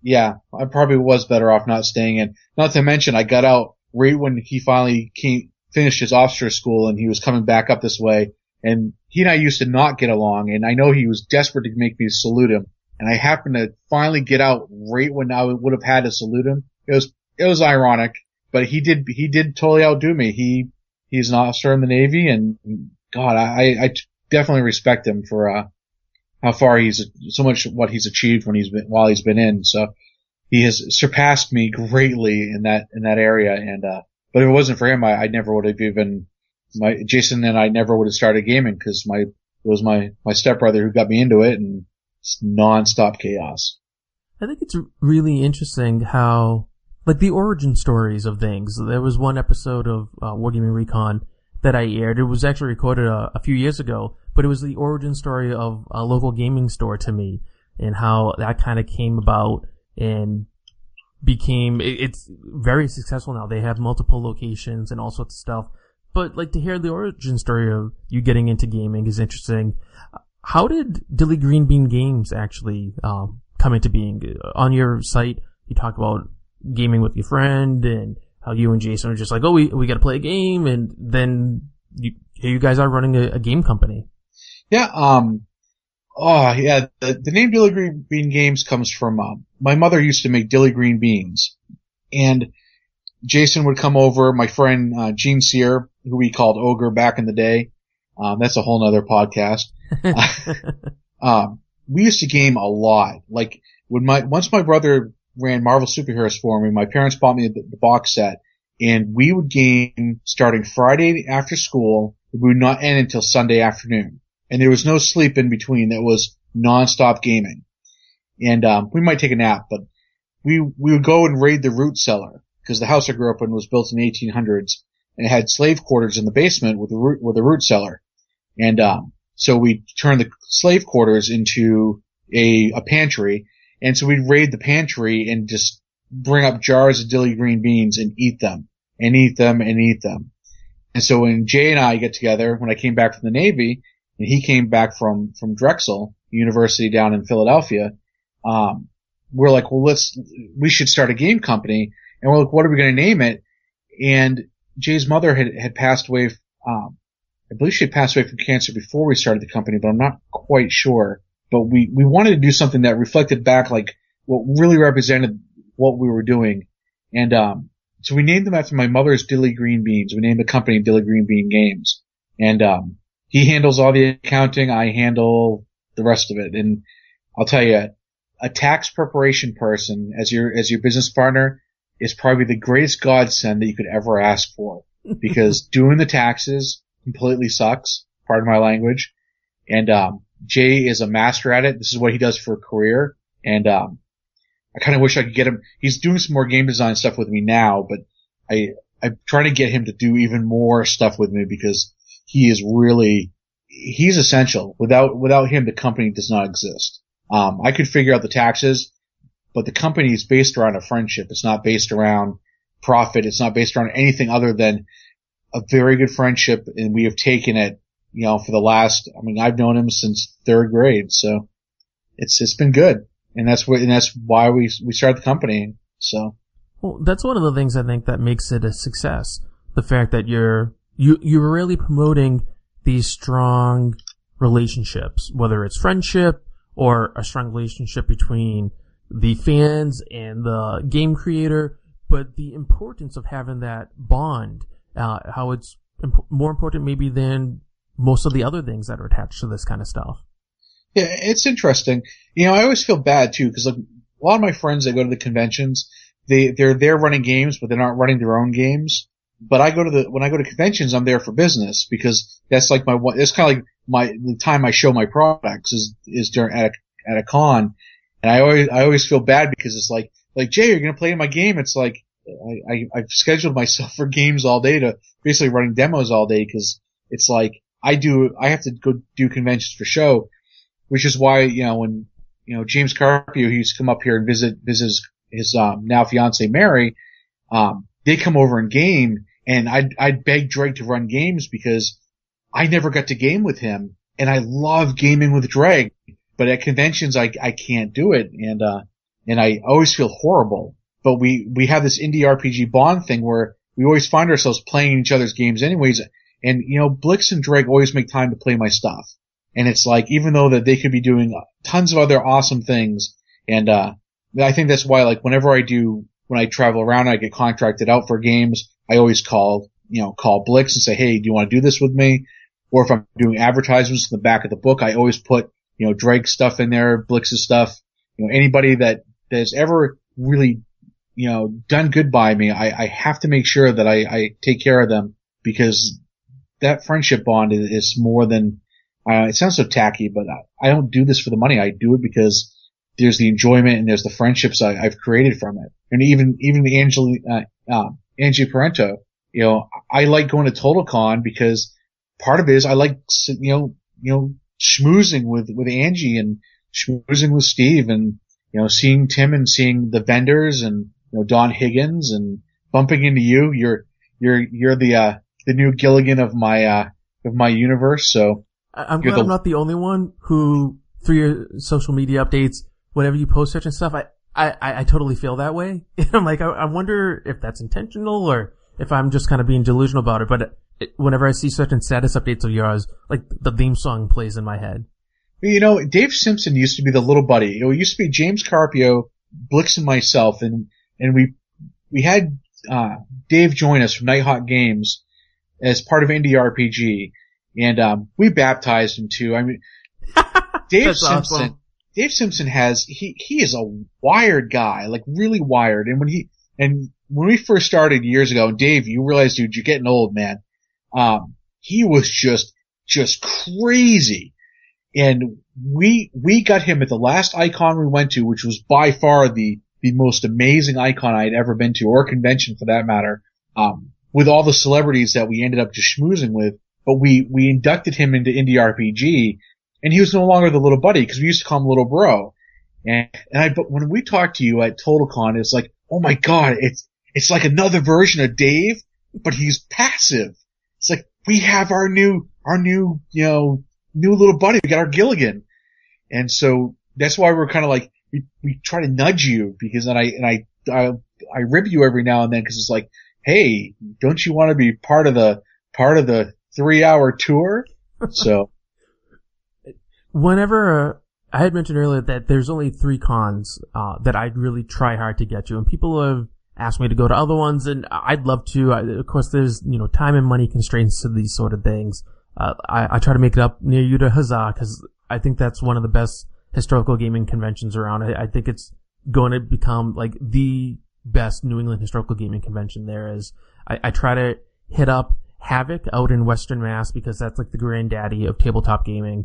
Yeah, I probably was better off not staying in. Not to mention, I got out right when he finally finished his officer school and he was coming back up this way. And he and I used to not get along, and I know he was desperate to make me salute him. And I happened to finally get out right when I would have had to salute him. It was ironic, but he did totally outdo me. He's an officer in the Navy, and God, I definitely respect him for, how far so much what he's achieved while he's been in. So he has surpassed me greatly in that area. And, but if it wasn't for him, I never would have Jason and I never would have started gaming because it was my stepbrother who got me into it, and it's non-stop chaos. I think it's really interesting how, like, the origin stories of things. There was one episode of Wargaming Recon that I aired. It was actually recorded a few years ago, but it was the origin story of a local gaming store to me, and how that kind of came about and it's very successful now. They have multiple locations and all sorts of stuff. But, like, to hear the origin story of you getting into gaming is interesting. How did Dilly Green Bean Games actually come into being? On your site, you talk about gaming with your friend and how you and Jason are just like, oh, we got to play a game, and then you guys are running a game company. Yeah. The name Dilly Green Bean Games comes from my mother used to make dilly green beans, and Jason would come over. My friend Gene Sear, who we called Ogre back in the day. That's a whole nother podcast. We used to game a lot. Like once my brother ran Marvel Superheroes for me, my parents bought me the box set, and we would game starting Friday after school. We would not end until Sunday afternoon, and there was no sleep in between. That was nonstop gaming. And we might take a nap, but we would go and raid the root cellar, because the house I grew up in was built in the 1800s, and it had slave quarters in the basement with a root cellar. And so we turned the slave quarters into a pantry, and so we'd raid the pantry and just bring up jars of dilly green beans and eat them, and eat them, and eat them. And so when Jay and I get together, when I came back from the Navy, and he came back from Drexel University down in Philadelphia, we're like, well, we should start a game company. And we're like, what are we going to name it? And Jay's mother had passed away. I believe she had passed away from cancer before we started the company, but I'm not quite sure. But we wanted to do something that reflected back, like, what really represented what we were doing. And, so we named them after my mother's Dilly Green Beans. We named the company Dilly Green Bean Games. And, he handles all the accounting. I handle the rest of it. And I'll tell you, a tax preparation person as your business partner is probably the greatest godsend that you could ever ask for, because doing the taxes completely sucks. Pardon my language. And, Jay is a master at it. This is what he does for a career. And, I kind of wish I could get him. He's doing some more game design stuff with me now, but I'm trying to get him to do even more stuff with me, because he's essential. Without him, the company does not exist. I could figure out the taxes, but the company is based around a friendship. It's not based around profit. It's not based around anything other than a very good friendship. And we have taken it, for the last, I've known him since third grade. So it's been good. And that's why we started the company. So. Well, that's one of the things I think that makes it a success. The fact that you're really promoting these strong relationships, whether it's friendship or a strong relationship between the fans and the game creator, but the importance of having that bond, how it's more important maybe than most of the other things that are attached to this kind of stuff. Yeah, it's interesting. I always feel bad too, because a lot of my friends that go to the conventions, they're there running games, but they're not running their own games. But when I go to conventions, I'm there for business, because that's like it's kind of like the time I show my products is during at a con. And I always feel bad, because it's like, Jay, you're going to play in my game. It's like, I've scheduled myself for games all day, to basically running demos all day, because it's like, I have to go do conventions for show, which is why, when, James Carpio, he used to come up here and visit his now fiancee Mary, they come over and game, and I'd beg Drake to run games, because I never got to game with him, and I love gaming with Drake, but at conventions I can't do it. And and I always feel horrible. But we have this indie RPG bond thing where we always find ourselves playing each other's games anyways. And, Blix and Drake always make time to play my stuff. And it's like, even though that they could be doing tons of other awesome things. And, I think that's why, like, when I travel around, I get contracted out for games, I always call Blix and say, hey, do you want to do this with me? Or if I'm doing advertisements in the back of the book, I always put, Drake's stuff in there, Blix's stuff. Anybody that has ever really, done good by me, I have to make sure that I take care of them, because that friendship bond is more than, it sounds so tacky, but I don't do this for the money. I do it because there's the enjoyment and there's the friendships I've created from it. And even the Angie Parento, I like going to TotalCon because part of it is I like, schmoozing with Angie and schmoozing with Steve and, seeing Tim and seeing the vendors and, Don Higgins and bumping into you. You're the new Gilligan of my universe. So I'm glad I'm not the only one who, through your social media updates, whenever you post such and stuff, I totally feel that way. And I'm like, I wonder if that's intentional or if I'm just kind of being delusional about it. But whenever I see certain status updates of yours, like the theme song plays in my head. Dave Simpson used to be the little buddy. It used to be James Carpio, Blix, and myself, and we had Dave join us from Nighthawk Games as part of Indie RPG, and we baptized him too. I mean, Dave Simpson. Awesome. Dave Simpson he is a wired guy, like really wired. And when we first started years ago, and Dave, you realize, dude, you're getting old, man. He was just crazy. And we got him at the last Icon we went to, which was by far the most amazing Icon I had ever been to, or convention for that matter, with all the celebrities that we ended up just schmoozing with. But we inducted him into Indie RPG, and he was no longer the little buddy, because we used to call him Little Bro. But when we talked to you at TotalCon, it's like, oh my god, it's like another version of Dave, but he's passive. It's like, we have our new, new little buddy. We got our Gilligan. And so that's why we're kind of like, we try to nudge you, because then I rib you every now and then, because it's like, hey, don't you want to be part of the 3-hour tour? So. Whenever, I had mentioned earlier that there's only 3 cons, that I'd really try hard to get to, and people have asked me to go to other ones, and I'd love to. Of course, there's, time and money constraints to these sort of things. I try to make it up near you to Huzzah, because I think that's one of the best historical gaming conventions around. I think it's going to become like the best New England historical gaming convention there is. I try to hit up Havoc out in Western Mass, because that's like the granddaddy of tabletop gaming.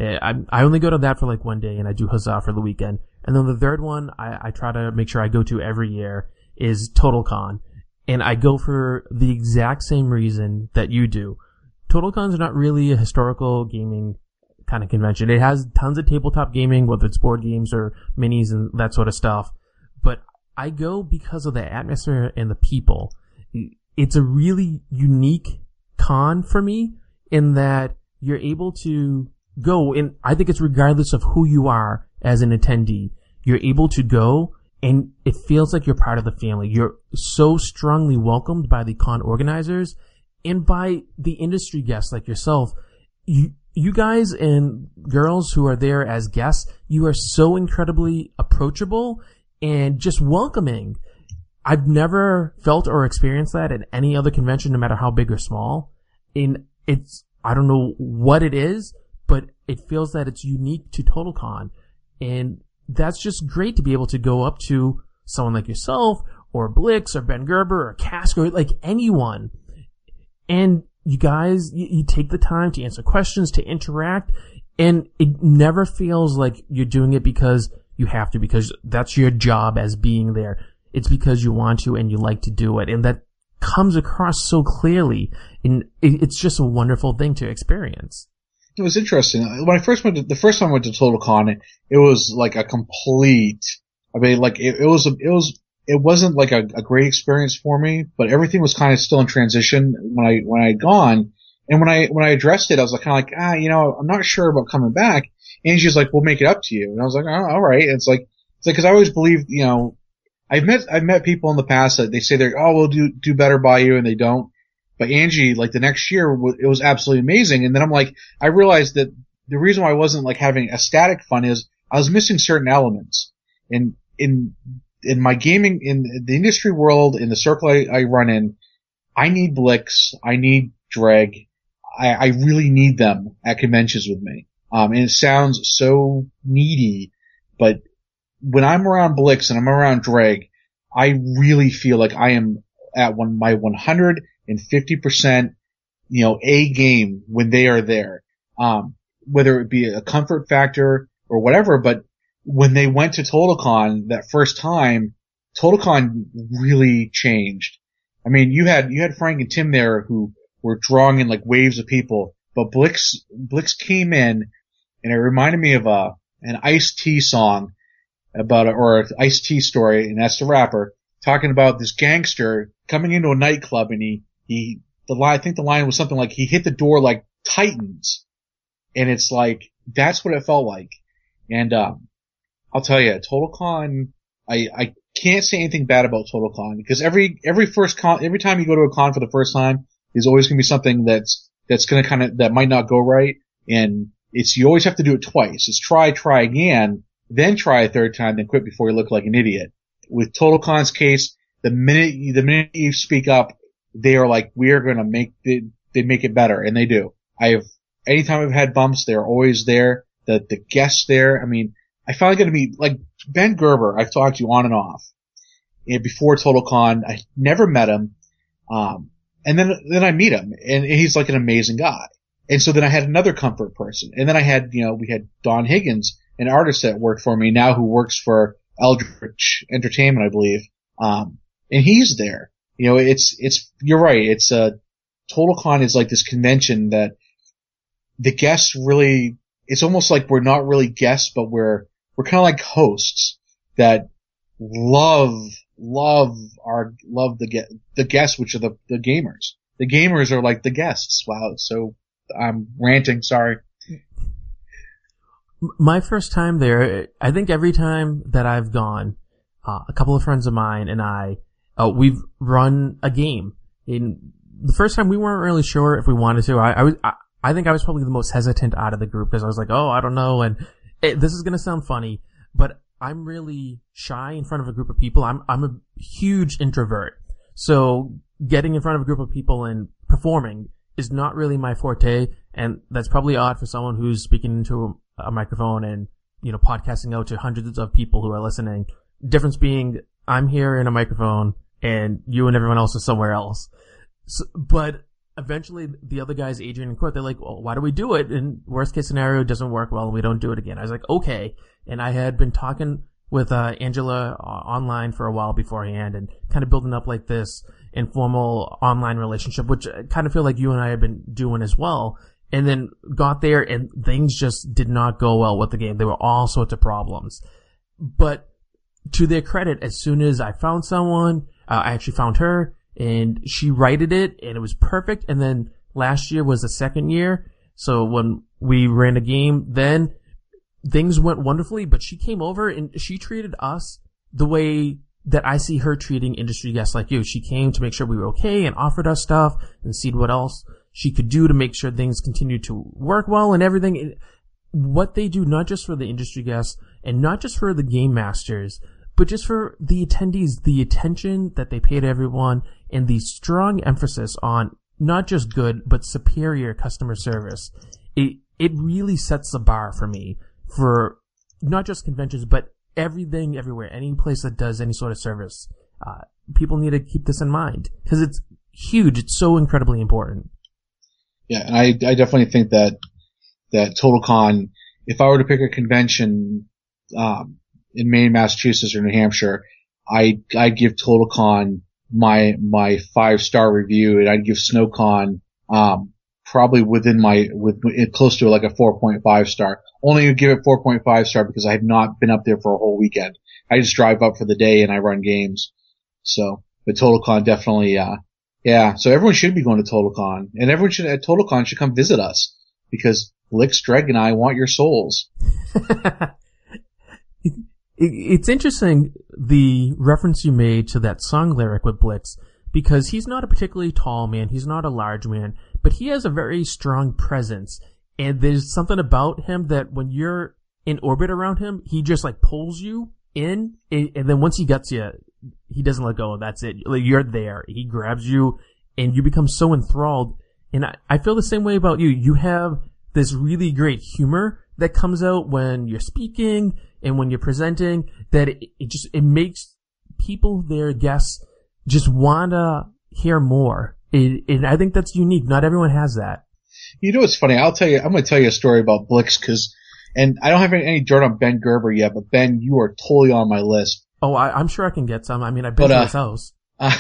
I only go to that for like one day, and I do Huzzah for the weekend. And then the third one I try to make sure I go to every year is TotalCon. And I go for the exact same reason that you do. TotalCon's not really a historical gaming kind of convention. It has tons of tabletop gaming, whether it's board games or minis and that sort of stuff. But I go because of the atmosphere and the people. It's a really unique con for me in that you're able to go, and I think it's regardless of who you are as an attendee, you're able to go and it feels like you're part of the family. You're so strongly welcomed by the con organizers and by the industry guests like yourself. You guys and girls who are there as guests, you are so incredibly approachable and just welcoming. I've never felt or experienced that at any other convention, no matter how big or small. And I don't know what it is, but it feels that it's unique to TotalCon. And that's just great to be able to go up to someone like yourself or Blix or Ben Gerber or Cask or like anyone. And you guys, you take the time to answer questions, to interact, and it never feels like you're doing it because you have to, because that's your job as being there. It's because you want to and you like to do it. And that comes across so clearly. And it's just a wonderful thing to experience. It was interesting. When I first the first time I went to TotalCon, it was like a complete, it wasn't like a great experience for me, but everything was kind of still in transition when I had gone. And when I addressed it, I was like, kind of like, I'm not sure about coming back. Angie's like, we'll make it up to you. And I was like, oh, all right. And it's like, It's like, cause I always believe, you know, I've met people in the past that they say we'll do better by you, and they don't. But Angie, like the next year, it was absolutely amazing. And then I'm like, I realized that the reason why I wasn't like having ecstatic fun is I was missing certain elements. And in my gaming, in the industry world, in the circle I run in, I need Blix, I need Dreg, I really need them at conventions with me. And it sounds so needy, but when I'm around Blix and I'm around Dreg, I really feel like I am at my 150%, you know, A game when they are there. Whether it be a comfort factor or whatever, but when they went to TotalCon that first time, TotalCon really changed. I mean, you had Frank and Tim there who were drawing in like waves of people, but Blix came in and it reminded me of an Ice-T song or an Ice-T story, and that's the rapper, talking about this gangster coming into a nightclub, and I think the line was something like, he hit the door like Titans. And it's like, that's what it felt like. And, I'll tell you, TotalCon, I can't say anything bad about TotalCon, because every time you go to a con for the first time, there's always gonna be something that's gonna that might not go right. And you always have to do it twice. It's try again, then try a third time, then quit before you look like an idiot. With TotalCon's case, the minute you speak up, they are like, we are gonna make it better, and they do. Anytime I've had bumps, they're always there. The guests there, I mean, I finally got to meet, like, Ben Gerber, I've talked to on and off. And before TotalCon, I never met him. And then I meet him, and he's like an amazing guy. And so then I had another comfort person. And then we had Don Higgins, an artist that worked for me now, who works for Eldritch Entertainment, I believe. And he's there. You know, you're right. TotalCon is like this convention that the guests really, it's almost like we're not really guests, but we're kind of like hosts that love the guests, which are the gamers. The gamers are like the guests. Wow. So I'm ranting. Sorry. My first time there, I think every time that I've gone, a couple of friends of mine and we've run a game. In the first time, we weren't really sure if we wanted to. I think I was probably the most hesitant out of the group, because I was like, oh, I don't know, and this is gonna sound funny, but I'm really shy in front of a group of people. I'm a huge introvert, so getting in front of a group of people and performing is not really my forte, and that's probably odd for someone who's speaking into a microphone and, you know, podcasting out to hundreds of people who are listening. Difference being, I'm here in a microphone and you and everyone else is somewhere else. So, but eventually the other guys, Adrian and Court, they're like, well, why do we do it? And worst case scenario, it doesn't work well and we don't do it again. I was like, okay. And I had been talking with Angela online for a while beforehand and kind of building up like this informal online relationship, which I kind of feel like you and I have been doing as well. And then got there and things just did not go well with the game. There were all sorts of problems. But to their credit, as soon as I found someone, I actually found her, and she righted it, and it was perfect. And then last year was the second year. So when we ran a game, then things went wonderfully, but she came over and she treated us the way that I see her treating industry guests like you. She came to make sure we were okay and offered us stuff and see what else she could do to make sure things continue to work well and everything. What they do, not just for the industry guests and not just for the game masters, but just for the attendees, the attention that they pay to everyone and the strong emphasis on not just good, but superior customer service. It really sets the bar for me for not just conventions, but everything, everywhere, any place that does any sort of service. People need to keep this in mind because it's huge. It's so incredibly important. Yeah, and I definitely think that TotalCon, if I were to pick a convention, in Maine, Massachusetts, or New Hampshire, I'd give TotalCon my 5-star review, and I'd give SnowCon, probably close to like a 4.5 star. Only give it 4.5 star because I have not been up there for a whole weekend. I just drive up for the day and I run games. So, but TotalCon definitely, yeah. So everyone should be going to TotalCon, and everyone at TotalCon should come visit us because Blix, Dreg, and I want your souls. It's interesting, the reference you made to that song lyric with Blix, because he's not a particularly tall man, he's not a large man, but he has a very strong presence. And there's something about him that when you're in orbit around him, he just like pulls you in, and then once he gets you, he doesn't let go. That's it. Like, you're there. He grabs you, and you become so enthralled. And I feel the same way about you. You have this really great humor that comes out when you're speaking and when you're presenting, that it makes people, their guests, just wanna hear more. And I think that's unique. Not everyone has that. You know what's funny? I'm going to tell you a story about Blix, and I don't have any dirt on Ben Gerber yet, but Ben, you are totally on my list. Oh, I'm sure I can get some. I mean, I've been to his house.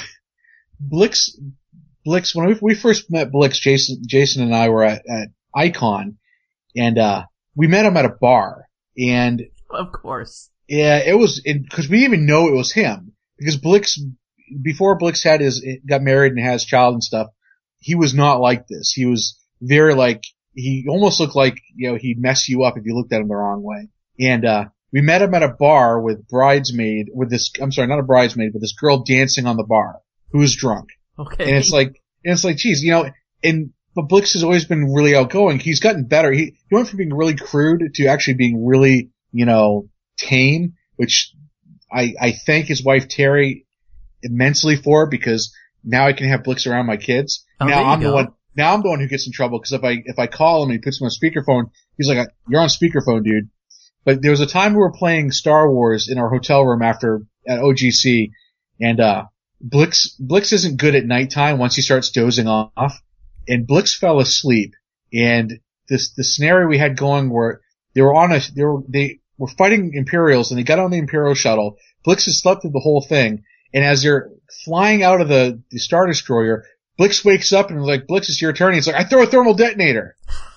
Blix, when we first met Blix, Jason and I were at Icon, and we met him at a bar, and of course, yeah, it was because we didn't even know it was him, because Blix, before Blix got married and has child and stuff, he was not like this. He was very he almost looked like, he'd mess you up if you looked at him the wrong way. And we met him at a bar with not a bridesmaid, but this girl dancing on the bar who was drunk. Okay. And it's like, geez, but Blix has always been really outgoing. He's gotten better. He went from being really crude to actually being really, tame, which I thank his wife Terry immensely for, because now I can have Blix around my kids. Oh, now I'm the one who gets in trouble, because if I call him and he puts me on speakerphone, he's like, "You're on speakerphone, dude." But there was a time we were playing Star Wars in our hotel room at OGC, and Blix isn't good at nighttime once he starts dozing off, and Blix fell asleep. And the scenario we had going where they were fighting Imperials, and they got on the Imperial shuttle. Blix had slept through the whole thing, and as they're flying out of the Star Destroyer, Blix wakes up and is like, "Blix, it's your turn." He's like, "I throw a thermal detonator."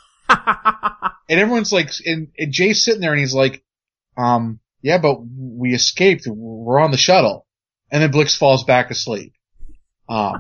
And everyone's like, and Jay's sitting there and he's like, "Yeah, but we escaped. We're on the shuttle." And then Blix falls back asleep. And,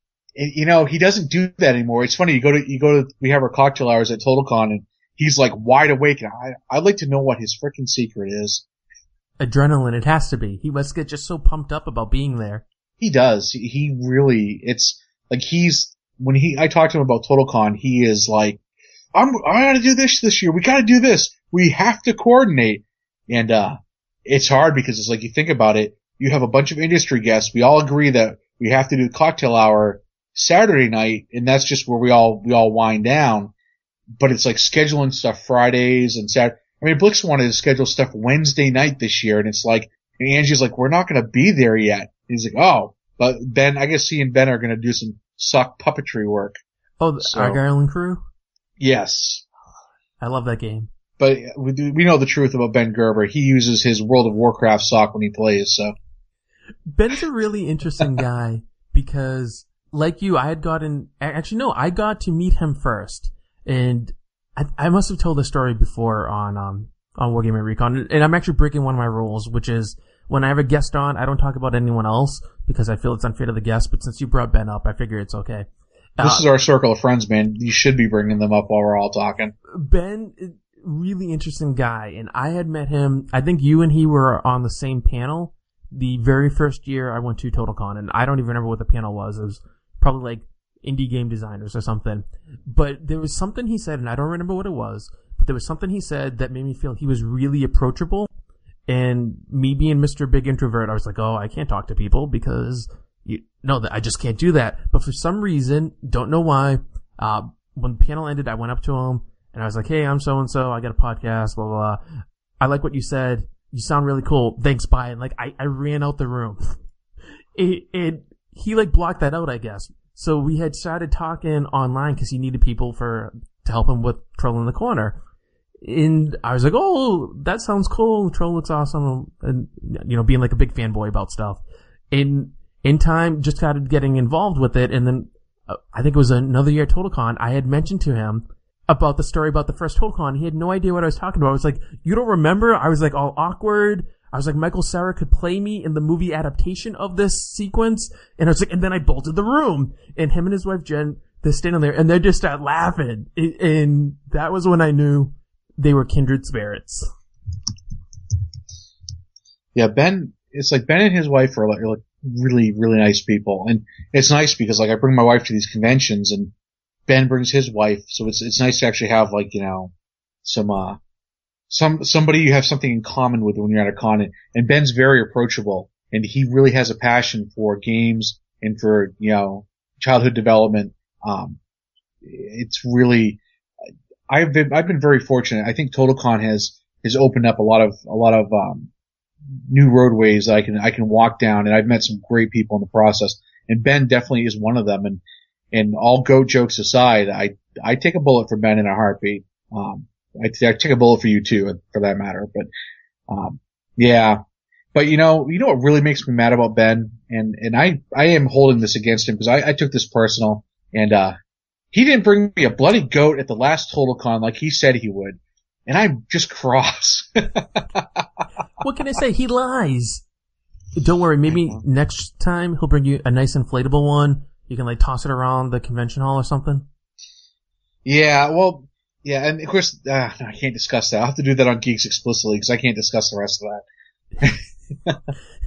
he doesn't do that anymore. It's funny. We have our cocktail hours at TotalCon, and he's like wide awake. And I'd like to know what his freaking secret is. Adrenaline. It has to be. He must get just so pumped up about being there. He does. He really, it's like I talked to him about TotalCon, he is like, I gotta do this year. We gotta do this. We have to coordinate. And, it's hard because it's like, you think about it, you have a bunch of industry guests. We all agree that we have to do cocktail hour Saturday night, and that's just where we all wind down. But it's like scheduling stuff Fridays and Saturday. I mean, Blix wanted to schedule stuff Wednesday night this year, and it's like, and Angie's like, "We're not gonna be there yet." And he's like, "Oh." But Ben, I guess he and Ben are gonna do some sock puppetry work. Oh, the Argyle and Crew? Yes. I love that game. But we know the truth about Ben Gerber. He uses his World of Warcraft sock when he plays, so. Ben's a really interesting guy because, like you, I got to meet him first. And I must have told the story before on Wargaming Recon. And I'm actually breaking one of my rules, which is when I have a guest on, I don't talk about anyone else because I feel it's unfair to the guest. But since you brought Ben up, I figure it's okay. This is our circle of friends, man. You should be bringing them up while we're all talking. Ben, really interesting guy. And I had met him, I think you and he were on the same panel the very first year I went to TotalCon. And I don't even remember what the panel was. It was probably like indie game designers or something. But there was something he said, and I don't remember what it was, but there was something he said that made me feel he was really approachable. And me being Mr. Big Introvert, I was like, oh, I can't talk to people because I just can't do that. But for some reason, don't know why, when the panel ended, I went up to him and I was like, "Hey, I'm so-and-so. I got a podcast, blah, blah, blah. I like what you said. You sound really cool. Thanks, bye." And I ran out the room. He blocked that out, I guess. So we had started talking online because he needed people to help him with Troll in the Corner. And I was like, "Oh, that sounds cool. Troll looks awesome." And, being like a big fanboy about stuff. In time, just started getting involved with it. And then I think it was another year at TotalCon, I had mentioned to him about the story about the first TotalCon. He had no idea what I was talking about. I was like, "You don't remember?" I was like all awkward. I was like, Michael Cera could play me in the movie adaptation of this sequence. And I was like, and then I bolted the room. And him and his wife Jen, they're standing there and they just start laughing. And that was when I knew they were kindred spirits. Yeah, Ben, it's like Ben and his wife are like really, really nice people. And it's nice because like I bring my wife to these conventions and Ben brings his wife. So it's nice to actually have like, somebody you have something in common with when you're at a con. And Ben's very approachable and he really has a passion for games and for, childhood development. It's really, I've been very fortunate. I think TotalCon has opened up a lot of new roadways that I can walk down, and I've met some great people in the process. And Ben definitely is one of them. And all goat jokes aside, I take a bullet for Ben in a heartbeat. I take a bullet for you too, for that matter. But yeah. But you know what really makes me mad about Ben, and I am holding this against him because I took this personal, and he didn't bring me a bloody goat at the last TotalCon like he said he would, and I'm just cross. What can I say? He lies. Don't worry, maybe next time he'll bring you a nice inflatable one. You can like toss it around the convention hall or something. Yeah, well, yeah, and of course, no, I can't discuss that. I'll have to do that on Geeks Explicitly because I can't discuss the rest of that.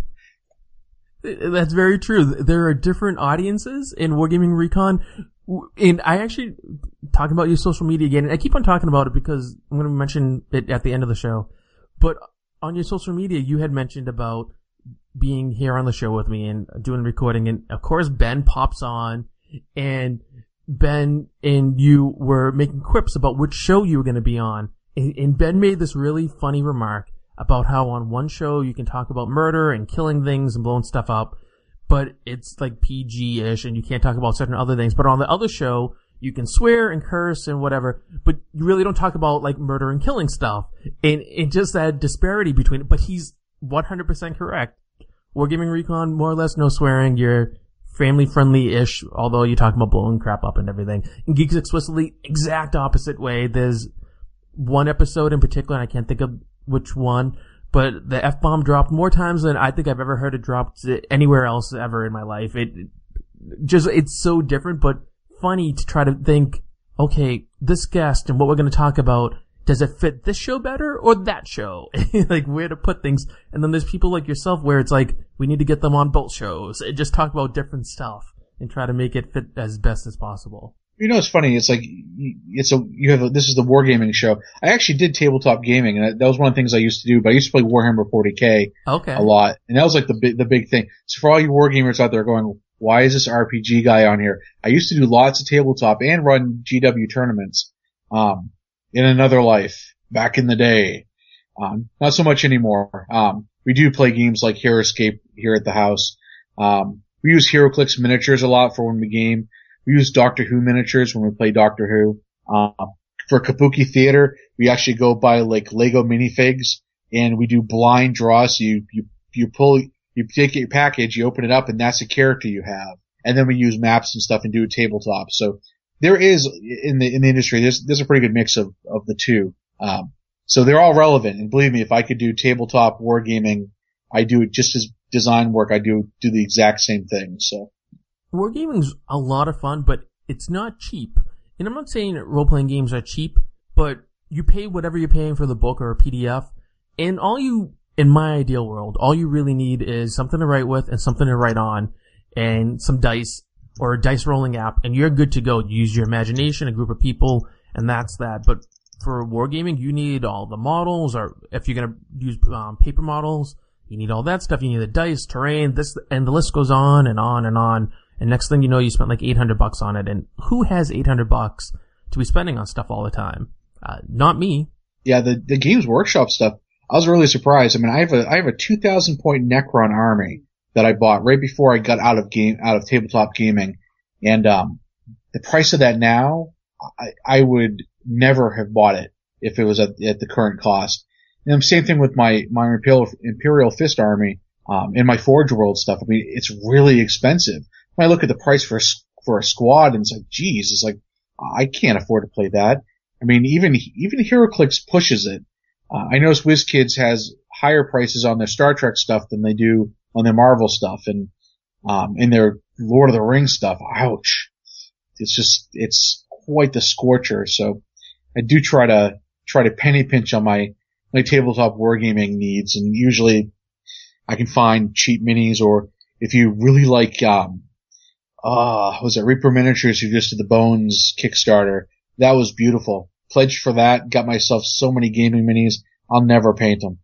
That's very true. There are different audiences in Wargaming Recon. And I actually, talking about your social media again, and I keep on talking about it because I'm going to mention it at the end of the show. But on your social media, you had mentioned about being here on the show with me and doing recording. And of course, Ben pops on, and Ben and you were making quips about which show you were going to be on. And Ben made this really funny remark about how on one show you can talk about murder and killing things and blowing stuff up, but it's like PG-ish and you can't talk about certain other things. But on the other show, you can swear and curse and whatever, but you really don't talk about like murder and killing stuff. And just that disparity between it. But he's 100% correct. Wargaming Recon, more or less no swearing. You're family friendly-ish, although you talk about blowing crap up and everything. In Geeks Explicitly, exact opposite way. There's one episode in particular, and I can't think of which one, but the F-bomb dropped more times than I think I've ever heard it dropped anywhere else ever in my life. It's so different, but funny to try to think, okay, this guest and what we're going to talk about, does it fit this show better or that show? Like where to put things. And then there's people like yourself where it's like, we need to get them on both shows and just talk about different stuff and try to make it fit as best as possible. You know, it's funny. It's like, this is the Wargaming show. I actually did tabletop gaming, and that was one of the things I used to do, but I used to play Warhammer 40K a lot. And that was like the big thing. So for all you Wargamers out there going, why is this RPG guy on here? I used to do lots of tabletop and run GW tournaments, in another life, back in the day. Not so much anymore. We do play games like Hero Escape here at the house. We use HeroClix miniatures a lot for when we game. We use Doctor Who miniatures when we play Doctor Who. For Kabuki Theater, we actually go by like Lego minifigs and we do blind draws. So you take your package, you open it up, and that's a character you have. And then we use maps and stuff and do a tabletop. So there is, in the industry, there's a pretty good mix of the two. So they're all relevant. And believe me, if I could do tabletop wargaming, I do it just as design work. I do the exact same thing. So. Wargaming's a lot of fun, but it's not cheap. And I'm not saying role-playing games are cheap, but you pay whatever you're paying for the book or a PDF, and in my ideal world, all you really need is something to write with and something to write on, and some dice, or a dice rolling app, and you're good to go. You use your imagination, a group of people, and that's that. But for wargaming, you need all the models, or if you're gonna use paper models, you need all that stuff. You need the dice, terrain, this, and the list goes on and on and on. And next thing you know, you spent like $800 on it. And who has $800 to be spending on stuff all the time? Not me. Yeah, the Games Workshop stuff, I was really surprised. I mean, I have a 2,000 point Necron army that I bought right before I got out of tabletop gaming. And, the price of that now, I would never have bought it if it was at the current cost. And same thing with my Imperial Fist army, and my Forge World stuff. I mean, it's really expensive. When I look at the price for a squad, and it's like, geez, it's like, I can't afford to play that. I mean, even HeroClix pushes it. I notice WizKids has higher prices on their Star Trek stuff than they do on their Marvel stuff, and in their Lord of the Rings stuff. Ouch. It's quite the scorcher. So I do try to penny pinch on my tabletop wargaming needs, and usually I can find cheap minis, or if you really like, was it Reaper Miniatures who just did the Bones Kickstarter? That was beautiful. Pledged for that, got myself so many gaming minis, I'll never paint them.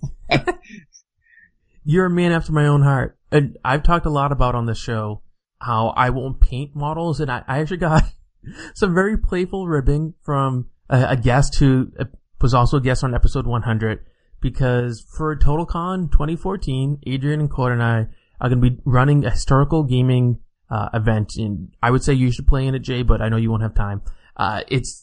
You're a man after my own heart. And I've talked a lot about on this show how I won't paint models, and I actually got some very playful ribbing from a guest who was also a guest on episode 100, because for TotalCon 2014, Adrian and Cord and I are going to be running a historical gaming event, and I would say you should play in it, Jay, but I know you won't have time. It's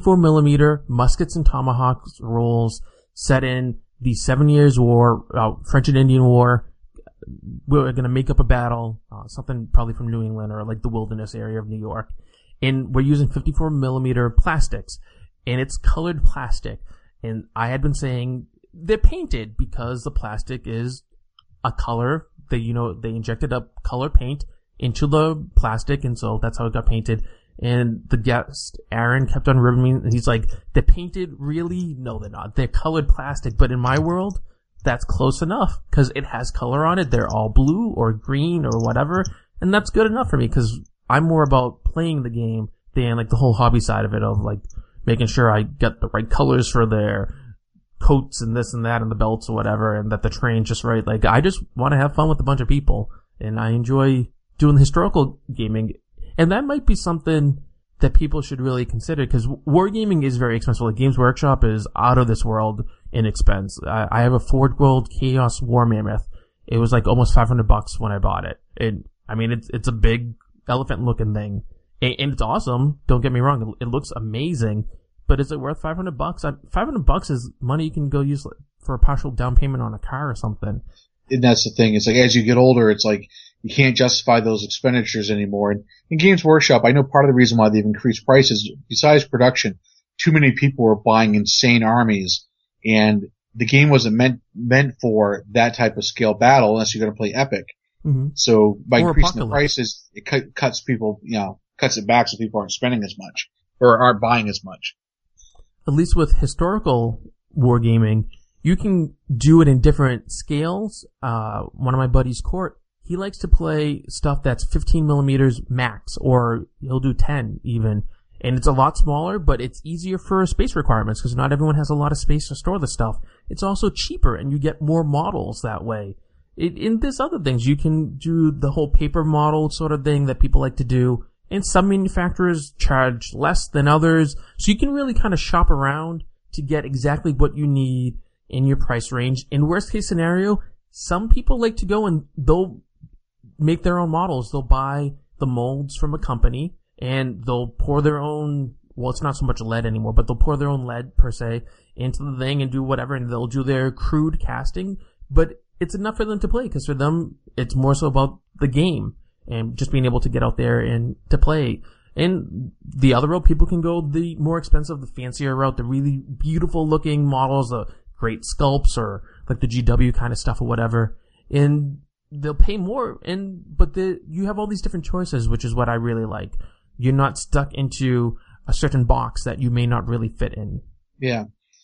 54mm muskets and tomahawks rolls set in the 7 Years' War, French and Indian War. We're going to make up a battle, something probably from New England or like the wilderness area of New York. And we're using 54mm plastics, and it's colored plastic. And I had been saying they're painted because the plastic is a color. They injected up color paint into the plastic, and so that's how it got painted. And the guest, Aaron, kept on ribbing me, and he's like, they're painted? Really? No, they're not. They're colored plastic. But in my world, that's close enough, because it has color on it. They're all blue or green or whatever, and that's good enough for me, because I'm more about playing the game than like the whole hobby side of it, of like making sure I get the right colors for their coats and this and that and the belts or whatever, and that the terrain's just right. Like, I just want to have fun with a bunch of people, and I enjoy doing the historical gaming. And that might be something that people should really consider, because wargaming is very expensive. Like, Games Workshop is out of this world in expense. I have a Forge World Chaos War Mammoth. It was like almost $500 when I bought it. It's a big elephant looking thing. And it's awesome. Don't get me wrong. It looks amazing. But is it worth $500? $500 is money you can go use for a partial down payment on a car or something. And that's the thing. It's like, as you get older, it's like, you can't justify those expenditures anymore. And in Games Workshop, I know part of the reason why they've increased prices, besides production, too many people were buying insane armies, and the game wasn't meant for that type of scale battle unless you're going to play Epic. Mm-hmm. So by or increasing Apocalypse. the prices, it cuts people, cuts it back so people aren't spending as much or aren't buying as much. At least with historical wargaming, you can do it in different scales. One of my buddies, Court, he likes to play stuff that's 15mm max, or he'll do 10 even. And it's a lot smaller, but it's easier for space requirements, because not everyone has a lot of space to store the stuff. It's also cheaper, and you get more models that way. In this other things, you can do the whole paper model sort of thing that people like to do. And some manufacturers charge less than others. So you can really kind of shop around to get exactly what you need in your price range. In worst case scenario, some people like to go and they'll make their own models. They'll buy the molds from a company, and they'll pour their own, well, it's not so much lead anymore, but they'll pour their own lead per se into the thing and do whatever, and they'll do their crude casting. But it's enough for them to play, because for them, it's more so about the game and just being able to get out there and to play. And the other route, people can go the more expensive, the fancier route, the really beautiful looking models, the great sculpts, or like the GW kind of stuff or whatever. And they'll pay more, but you have all these different choices, which is what I really like. You're not stuck into a certain box that you may not really fit in. Yeah.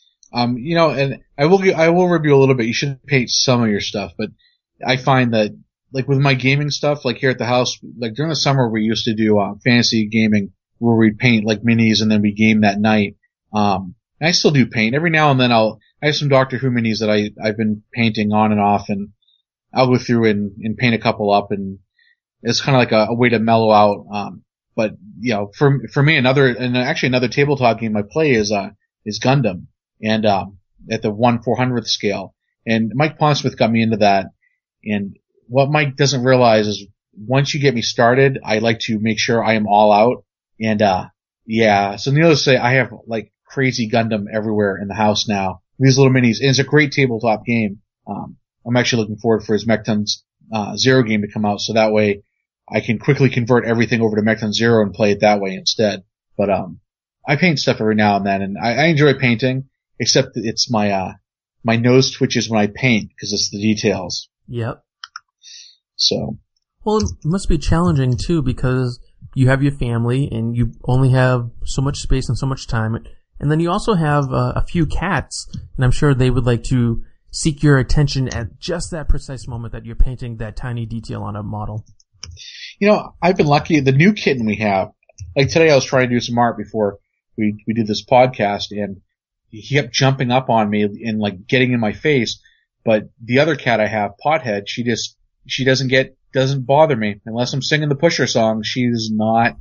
And I will review a little bit. You should paint some of your stuff, but I find that, like with my gaming stuff, like here at the house, like during the summer we used to do fantasy gaming where we'd paint like minis and then we game that night. And I still do paint. Every now and then I have some Doctor Who minis that I've been painting on and off, and I'll go through and paint a couple up, and it's kind of like a way to mellow out. But for me, another tabletop game I play is Gundam, and at the 1/400th scale. And Mike Pondsmith got me into that. And what Mike doesn't realize is once you get me started, I like to make sure I am all out. And so needless to say, I have like crazy Gundam everywhere in the house now. These little minis, and it's a great tabletop game. I'm actually looking forward for his Mechton Zero game to come out, so that way I can quickly convert everything over to Mechton Zero and play it that way instead. But I paint stuff every now and then, and I enjoy painting, except that it's my nose twitches when I paint because it's the details. Yep. So. Well, it must be challenging too, because you have your family and you only have so much space and so much time, and then you also have a few cats, and I'm sure they would like to seek your attention at just that precise moment that you're painting that tiny detail on a model. You know, I've been lucky. The new kitten we have, like today I was trying to do some art before we did this podcast, and he kept jumping up on me and like getting in my face. But the other cat I have, Pothead, she doesn't bother me unless I'm singing the Pusher song. She's not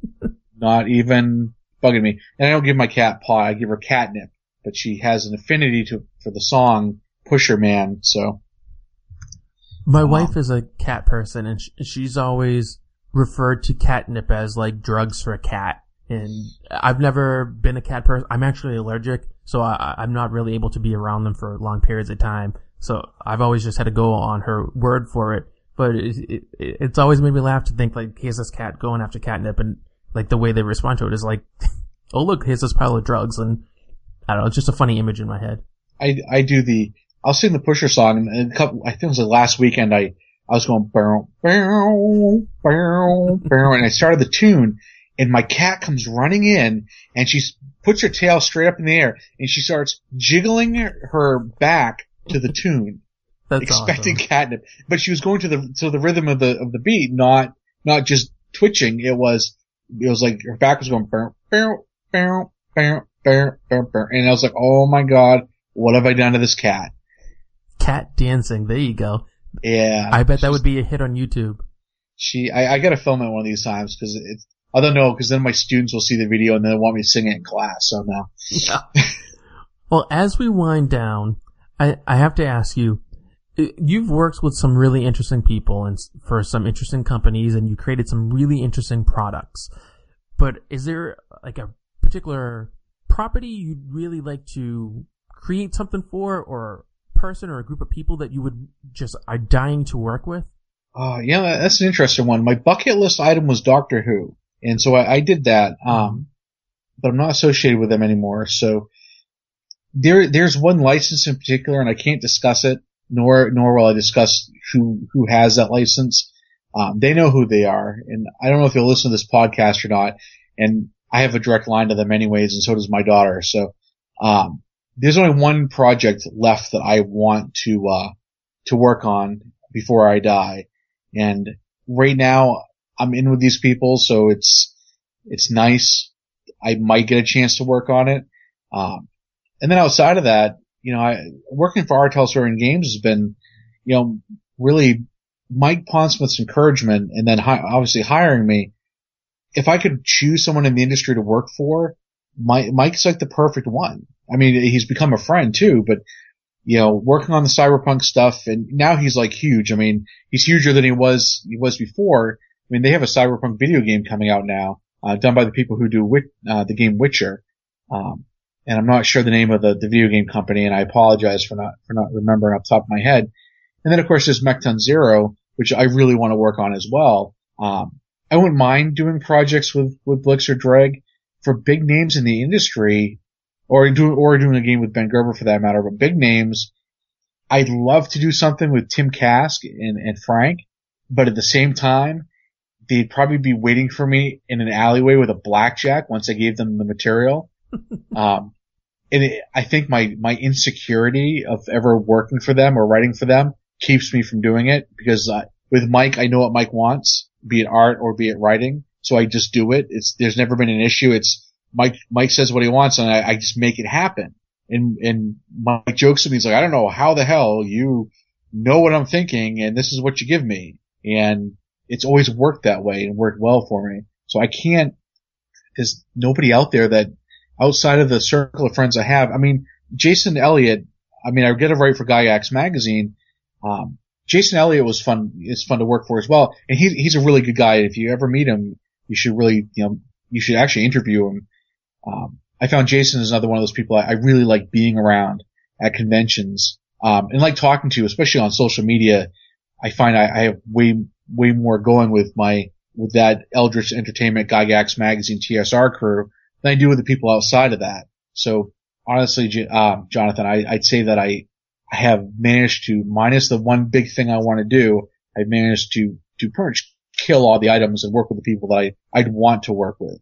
even bugging me. And I don't give my cat Pot, I give her catnip, but she has an affinity for the song Pusher Man, so. My wife is a cat person, and she's always referred to catnip as like drugs for a cat. And I've never been a cat person. I'm actually allergic, so I'm not really able to be around them for long periods of time. So I've always just had to go on her word for it. But it's always made me laugh to think like, here's this cat going after catnip, and like the way they respond to it is like, oh look, here's this pile of drugs, and I don't know, it's just a funny image in my head. I'll sing the Pusher song, and I think it was the last weekend I was going bow, bow, bow, bow, and I started the tune, and my cat comes running in, and she puts her tail straight up in the air, and she starts jiggling her back to the tune. That's expecting awesome. catnip. But she was going to the rhythm of the beat, not just twitching. It was like her back was going bow, bow, bow, bow, bow, bow, bow, and I was like, oh my god, what have I done to this cat? Cat dancing, there you go. Yeah. I bet that would be a hit on YouTube. I gotta film it one of these times, cause I don't know, cause then my students will see the video and then they want me to sing it in class, so no. Yeah. Well, as we wind down, I have to ask you, you've worked with some really interesting people and for some interesting companies, and you created some really interesting products. But is there like a particular property you'd really like to create something for, or person or a group of people that you would just are dying to work with? Yeah, that's an interesting one. My bucket list item was Doctor Who, and so I did that. But I'm not associated with them anymore. So there's one license in particular, and I can't discuss it, nor will I discuss who has that license. They know who they are, and I don't know if you'll listen to this podcast or not. And I have a direct line to them anyways, and so does my daughter. So there's only one project left that I want to work on before I die. And right now I'm in with these people, so it's nice. I might get a chance to work on it. And then outside of that, working for R. Talsorian Games has been, really Mike Pondsmith's encouragement, and then obviously hiring me. If I could choose someone in the industry to work for, Mike's like the perfect one. I mean, he's become a friend too, but, working on the cyberpunk stuff, and now he's like huge. I mean, he's huger than he was before. I mean, they have a cyberpunk video game coming out now, done by the people who do the game Witcher. And I'm not sure the name of the video game company, and I apologize for not remembering off the top of my head. And then of course there's Mechton Zero, which I really want to work on as well. I wouldn't mind doing projects with Blix or Dreg for big names in the industry, or doing a game with Ben Gerber for that matter, but big names. I'd love to do something with Tim Kask and Frank, but at the same time, they'd probably be waiting for me in an alleyway with a blackjack once I gave them the material. I think my insecurity of ever working for them or writing for them keeps me from doing it, because with Mike, I know what Mike wants, be it art or be it writing, so I just do it. There's never been an issue. It's Mike says what he wants, and I just make it happen. And Mike jokes with me, he's like, I don't know how the hell you know what I'm thinking, and this is what you give me. And it's always worked that way and worked well for me. So there's nobody out there that, outside of the circle of friends I have. I mean, Jason Elliott, I get to write for Gygax magazine. Jason Elliott was fun. It's fun to work for as well. And he's a really good guy. If you ever meet him, you should really, you should actually interview him. I found Jason is another one of those people I really like being around at conventions, and like talking to, especially on social media. I find I have way more going with that Eldritch Entertainment Gygax magazine TSR crew than I do with the people outside of that. So honestly, Jonathan, I'd say that I have managed to, minus the one big thing I want to do, I've managed to pretty much kill all the items and work with the people that I'd want to work with.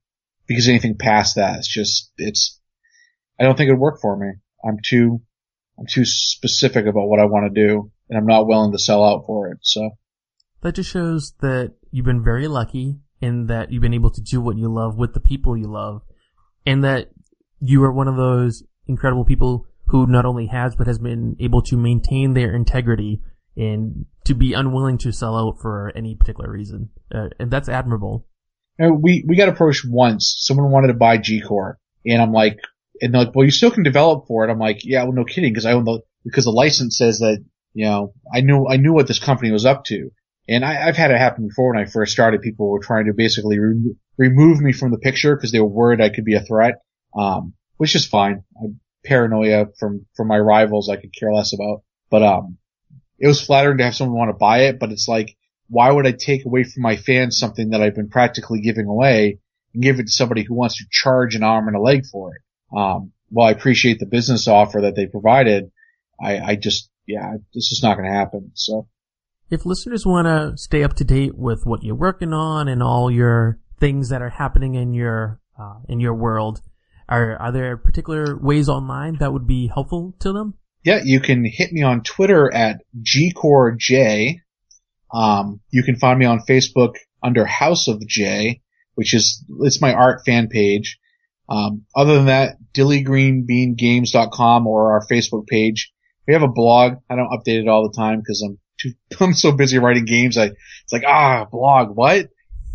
Because anything past that, I don't think it'd work for me. I'm too too specific about what I want to do, and I'm not willing to sell out for it. So that just shows that you've been very lucky in that you've been able to do what you love with the people you love, and that you are one of those incredible people who not only has but has been able to maintain their integrity and to be unwilling to sell out for any particular reason. And that's admirable. We got approached once. Someone wanted to buy G-Core, and I'm like, and they're like, well, you still can develop for it. I'm like, yeah, well, no kidding, because the license says that, I knew what this company was up to. And I've had it happen before when I first started. People were trying to basically remove me from the picture because they were worried I could be a threat. Which is fine. Paranoia from my rivals I could care less about. But, it was flattering to have someone want to buy it, but it's like, why would I take away from my fans something that I've been practically giving away and give it to somebody who wants to charge an arm and a leg for it? While I appreciate the business offer that they provided, this is not going to happen. So if listeners want to stay up to date with what you're working on and all your things that are happening in your world, are there particular ways online that would be helpful to them? Yeah, you can hit me on Twitter at GCoreJ. You can find me on Facebook under House of J, it's my art fan page. Other than that, dillygreenbeangames.com or our Facebook page. We have a blog. I don't update it all the time because I'm so busy writing games. It's like, blog, what?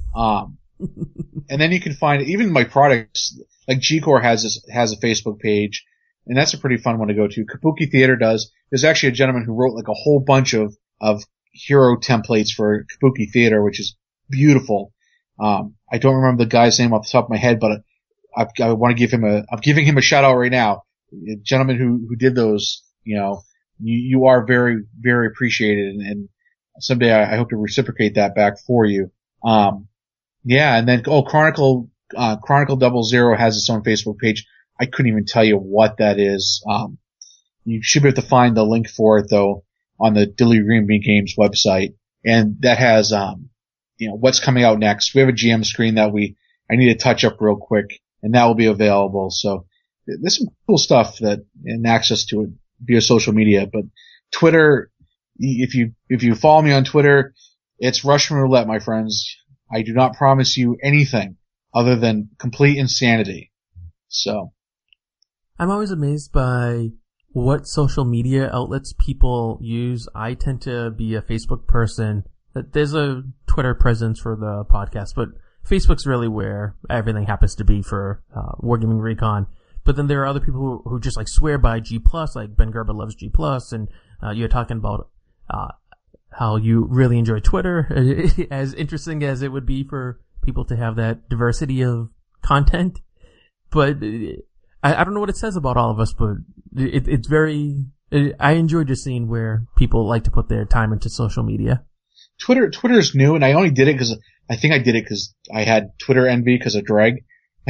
And then you can find even my products, like G-Core has a Facebook page, and that's a pretty fun one to go to. Kabuki Theater does. There's actually a gentleman who wrote like a whole bunch of hero templates for Kabuki Theater, which is beautiful. I don't remember the guy's name off the top of my head, but I want to I'm giving him a shout out right now. A gentleman who did those, you are very, very appreciated, and someday I hope to reciprocate that back for you. And then, Chronicle 00 has its own Facebook page. I couldn't even tell you what that is. You should be able to find the link for it though on the Dilly Green Bean Games website. And that has, what's coming out next. We have a GM screen that I need to touch up real quick, and that will be available. So there's some cool stuff and access to it via social media. But Twitter, if you follow me on Twitter, it's Russian roulette, my friends. I do not promise you anything other than complete insanity. So I'm always amazed by what social media outlets people use. I tend to be a Facebook person. There's a Twitter presence for the podcast, but Facebook's really where everything happens to be for Wargaming Recon. But then there are other people who just like swear by G+, like Ben Gerber loves G+, and you're talking about how you really enjoy Twitter, as interesting as it would be for people to have that diversity of content. But I don't know what it says about all of us, but it's very, I enjoy just seeing where people like to put their time into social media. Twitter's new, and I only did it because I had Twitter envy because of Dreg.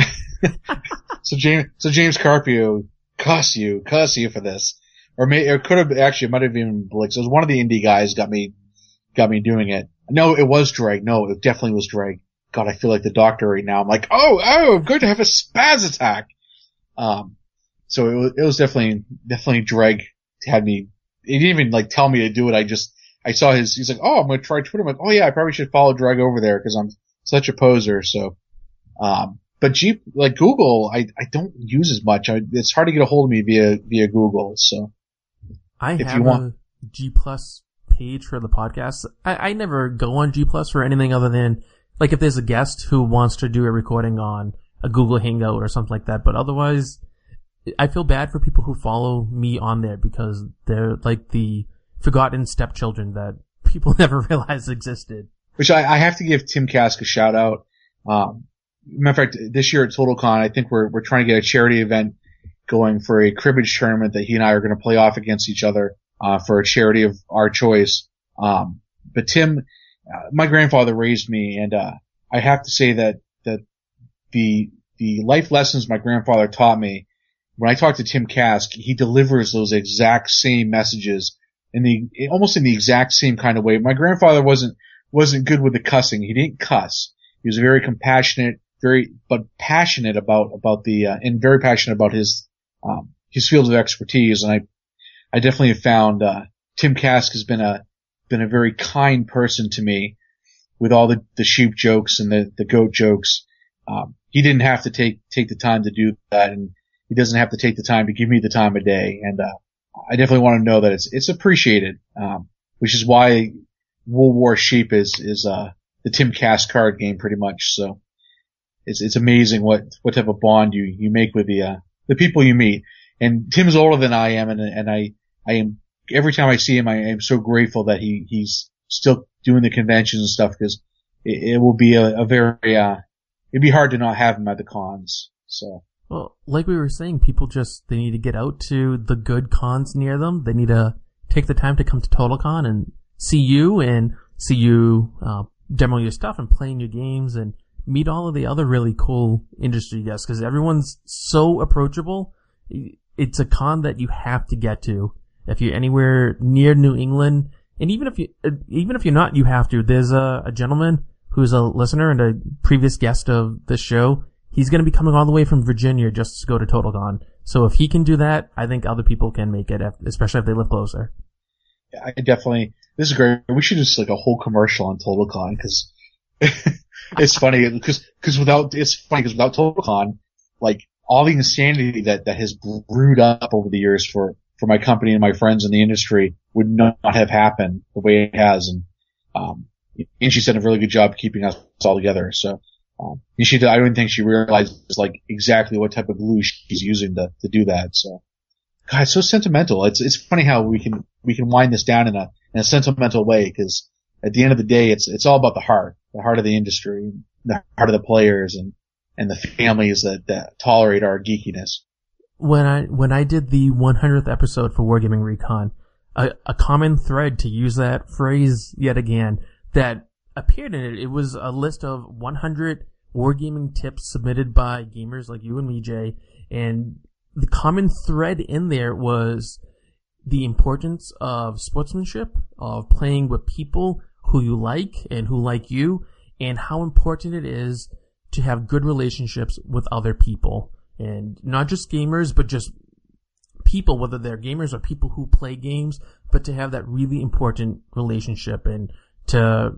So James Carpio, cuss you for this. Or it could have actually, it might have been Blix. It was one of the indie guys got me doing it. No, it was Dreg. No, it definitely was Dreg. God, I feel like the Doctor right now. I'm like, oh, I'm going to have a spaz attack. So it was definitely Dreg had me. He didn't even like tell me to do it. I saw he's like, oh, I'm going to try Twitter. I'm like, oh yeah, I probably should follow Dreg over there because I'm such a poser. So, but Google, I don't use as much. It's hard to get a hold of me via Google. So I have a G+ page for the podcast. I never go on G+ for anything other than like if there's a guest who wants to do a recording on a Google Hangout or something like that. But otherwise, I feel bad for people who follow me on there because they're like the forgotten stepchildren that people never realized existed. Which I have to give Tim Kask a shout out. Matter of fact, this year at TotalCon, I think we're trying to get a charity event going for a cribbage tournament that he and I are going to play off against each other, for a charity of our choice. But Tim, my grandfather raised me, and, I have to say that the life lessons my grandfather taught me, when I talk to Tim Kask, he delivers those exact same messages almost in the exact same kind of way. My grandfather wasn't good with the cussing. He didn't cuss. He was very compassionate, but passionate about and very passionate about his field of expertise. And I definitely have found, Tim Kask has been a very kind person to me with all the sheep jokes and the goat jokes. He didn't have to take the time to do that, and he doesn't have to take the time to give me the time of day. And, I definitely want to know that it's appreciated, which is why World War Sheep is the Tim Kask card game pretty much. So it's amazing what type of bond you make with the people you meet. And Tim's older than I am, and I am, every time I see him, I am so grateful that he's still doing the conventions and stuff, because it will be a very, it'd be hard to not have him at the cons. So. Well, like we were saying, people they need to get out to the good cons near them. They need to take the time to come to TotalCon and see you demo your stuff and playing your games and meet all of the other really cool industry guests, because everyone's so approachable. It's a con that you have to get to if you're anywhere near New England. And even if you're not, you have to. There's a gentleman who's a listener and a previous guest of this show. He's going to be coming all the way from Virginia just to go to TotalCon. So if he can do that, I think other people can make it, especially if they live closer. I definitely, this is great. We should just like a whole commercial on TotalCon, because it's funny, because without TotalCon, like all the insanity that has brewed up over the years for my company and my friends in the industry would not have happened the way it has. And she's done a really good job keeping us all together. So, I don't think she realizes like exactly what type of glue she's using to do that. So, God, it's so sentimental. It's funny how we can wind this down in a sentimental way, because at the end of the day, it's all about the heart of the industry, the heart of the players, and the families that tolerate our geekiness. When I did the 100th episode for Wargaming Recon, a common thread, to use that phrase yet again, that appeared in it was a list of 100 wargaming tips submitted by gamers like you and me, Jay, and the common thread in there was the importance of sportsmanship, of playing with people who you like and who like you, and how important it is to have good relationships with other people. And not just gamers, but just people, whether they're gamers or people who play games, but to have that really important relationship and to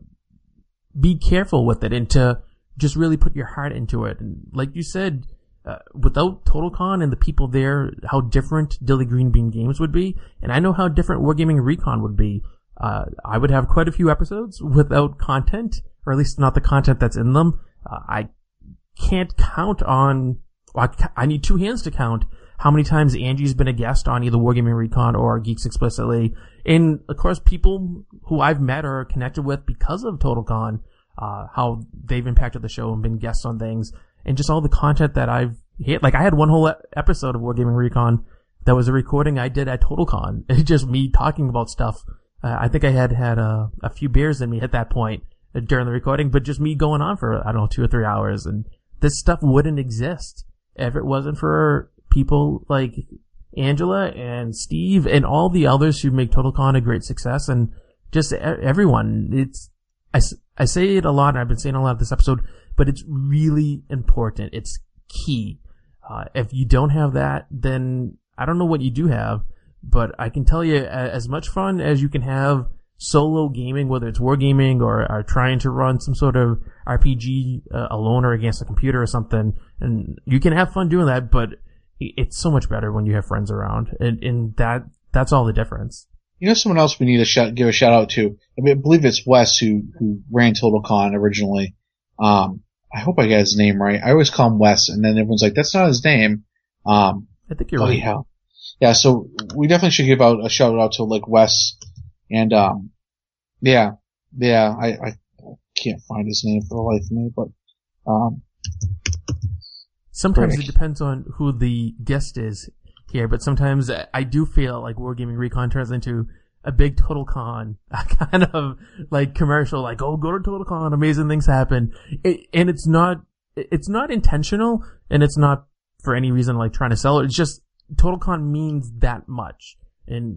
be careful with it and to just really put your heart into it. And like you said, without TotalCon and the people there, how different Dilly Green Bean Games would be. And I know how different Wargaming Recon would be. I would have quite a few episodes without content, or at least not the content that's in them. I can't count on, I need two hands to count how many times Angie's been a guest on either Wargaming Recon or Geeks Explicitly. And of course, people who I've met or connected with because of TotalCon, how they've impacted the show and been guests on things, and just all the content that I've hit. Like I had one whole episode of Wargaming Recon that was a recording I did at TotalCon. It's just me talking about stuff. I think I had a few beers in me at that point during the recording, but just me going on for, I don't know, 2 or 3 hours. And this stuff wouldn't exist if it wasn't for people like Angela and Steve and all the others who make TotalCon a great success, and just everyone. I say it a lot, and I've been saying a lot this episode, but it's really important. It's key. If you don't have that, then I don't know what you do have, but I can tell you, as much fun as you can have solo gaming, whether it's wargaming or trying to run some sort of RPG alone or against a computer or something, and you can have fun doing that, but it's so much better when you have friends around, and that's all the difference. You know, someone else we need to give a shout out to. I believe it's Wes who ran TotalCon originally. I hope I got his name right. I always call him Wes, and then everyone's like, "That's not his name." I think you're right. Hell. Yeah, so we definitely should give out a shout out to like Wes, and I can't find his name for the life of me, but sometimes it depends on who the guest is here, but sometimes I do feel like Wargaming Recon turns into a big TotalCon kind of like commercial, like, oh, go to TotalCon, amazing things happen. And it's not intentional, and it's not for any reason like trying to sell it. It's just TotalCon means that much. And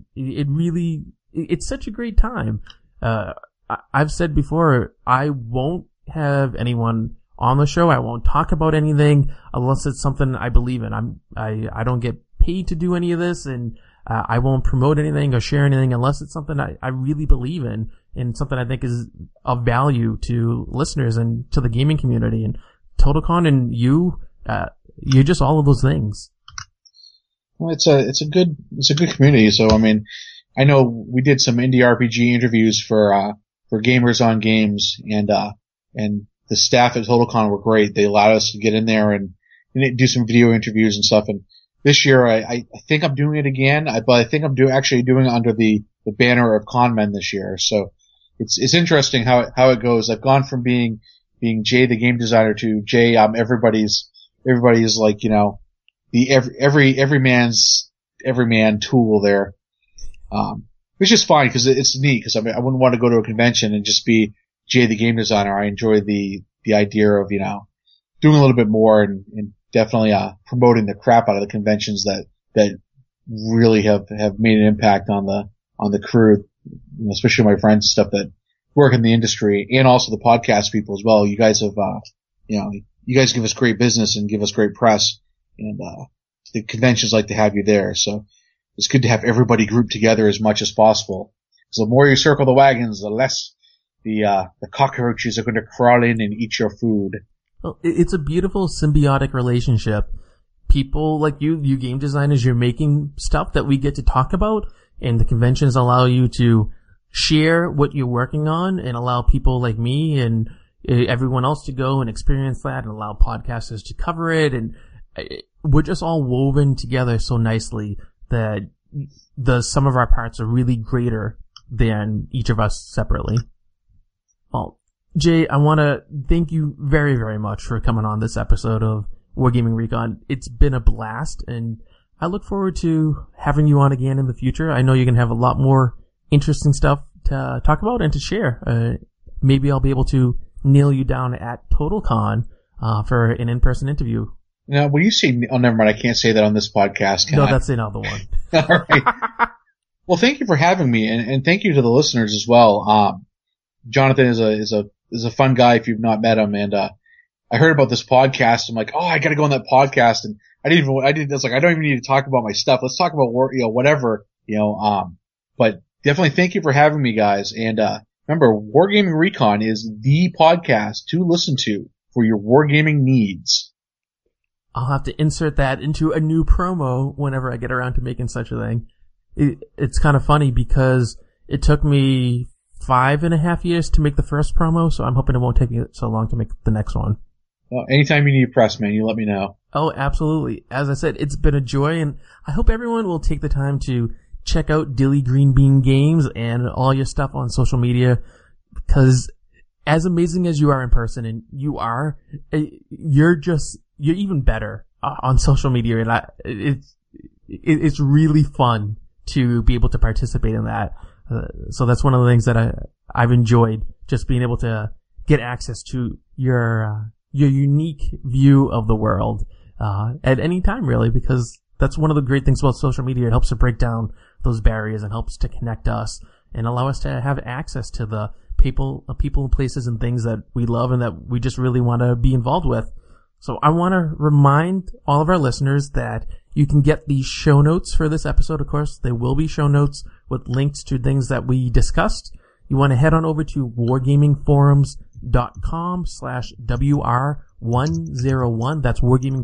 it's such a great time. I've said before, I won't have anyone on the show. I won't talk about anything unless it's something I believe in. I don't get paid to do any of this, and I won't promote anything or share anything unless it's something I really believe in and something I think is of value to listeners and to the gaming community. And TotalCon and you're just all of those things. Well, it's a good community. So, I mean, I know we did some indie RPG interviews for Gamers on Games, and the staff at TotalCon were great. They allowed us to get in there and do some video interviews and stuff. And this year, I think I'm doing it again, but I think I'm actually doing it under the banner of ConMen this year. So it's interesting how it goes. I've gone from being Jay the game designer to Jay, everybody's like, you know, the every man tool there. Which is fine because it's neat, because I mean, I wouldn't want to go to a convention and just be Jay the game designer. I enjoy the idea of, you know, doing a little bit more and definitely promoting the crap out of the conventions that really have made an impact on the crew, you know, especially my friends and stuff that work in the industry, and also the podcast people as well. You guys have you know, you guys give us great business and give us great press, and the conventions like to have you there. So it's good to have everybody grouped together as much as possible. So the more you circle the wagons, the less the cockroaches are going to crawl in and eat your food. Well, it's a beautiful symbiotic relationship. People like you game designers, you're making stuff that we get to talk about, and the conventions allow you to share what you're working on and allow people like me and everyone else to go and experience that, and allow podcasters to cover it. And we're just all woven together so nicely that the sum of our parts are really greater than each of us separately. Well, Jay, I want to thank you very, very much for coming on this episode of Wargaming Recon. It's been a blast, and I look forward to having you on again in the future. I know you're going to have a lot more interesting stuff to talk about and to share. Maybe I'll be able to nail you down at TotalCon for an in-person interview. Now, when you say, oh, never mind, I can't say that on this podcast. No, that's another one. All right. Well, thank you for having me, and thank you to the listeners as well. Jonathan is a fun guy if you've not met him, and I heard about this podcast. I'm like, oh, I got to go on that podcast, and I was like, I don't even need to talk about my stuff. Let's talk about work, you know, whatever, you know. But definitely thank you for having me, guys. And remember, Wargaming Recon is the podcast to listen to for your wargaming needs. I'll have to insert that into a new promo whenever I get around to making such a thing. It's kind of funny because it took me 5.5 years to make the first promo, so I'm hoping it won't take me so long to make the next one. Well, anytime you need press, man, you let me know. Oh, absolutely. As I said, it's been a joy, and I hope everyone will take the time to check out Dilly Green Bean Games and all your stuff on social media, because as amazing as you are in person, and you are, you're even better on social media, and it's really fun to be able to participate in that. So that's one of the things that I've enjoyed, just being able to get access to your unique view of the world, at any time, really, because that's one of the great things about social media. It helps to break down those barriers and helps to connect us and allow us to have access to the people, places, and things that we love and that we just really want to be involved with. So I want to remind all of our listeners that you can get the show notes for this episode. Of course, there will be show notes with links to things that we discussed. You want to head on over to wargamingforums.com/WR101. That's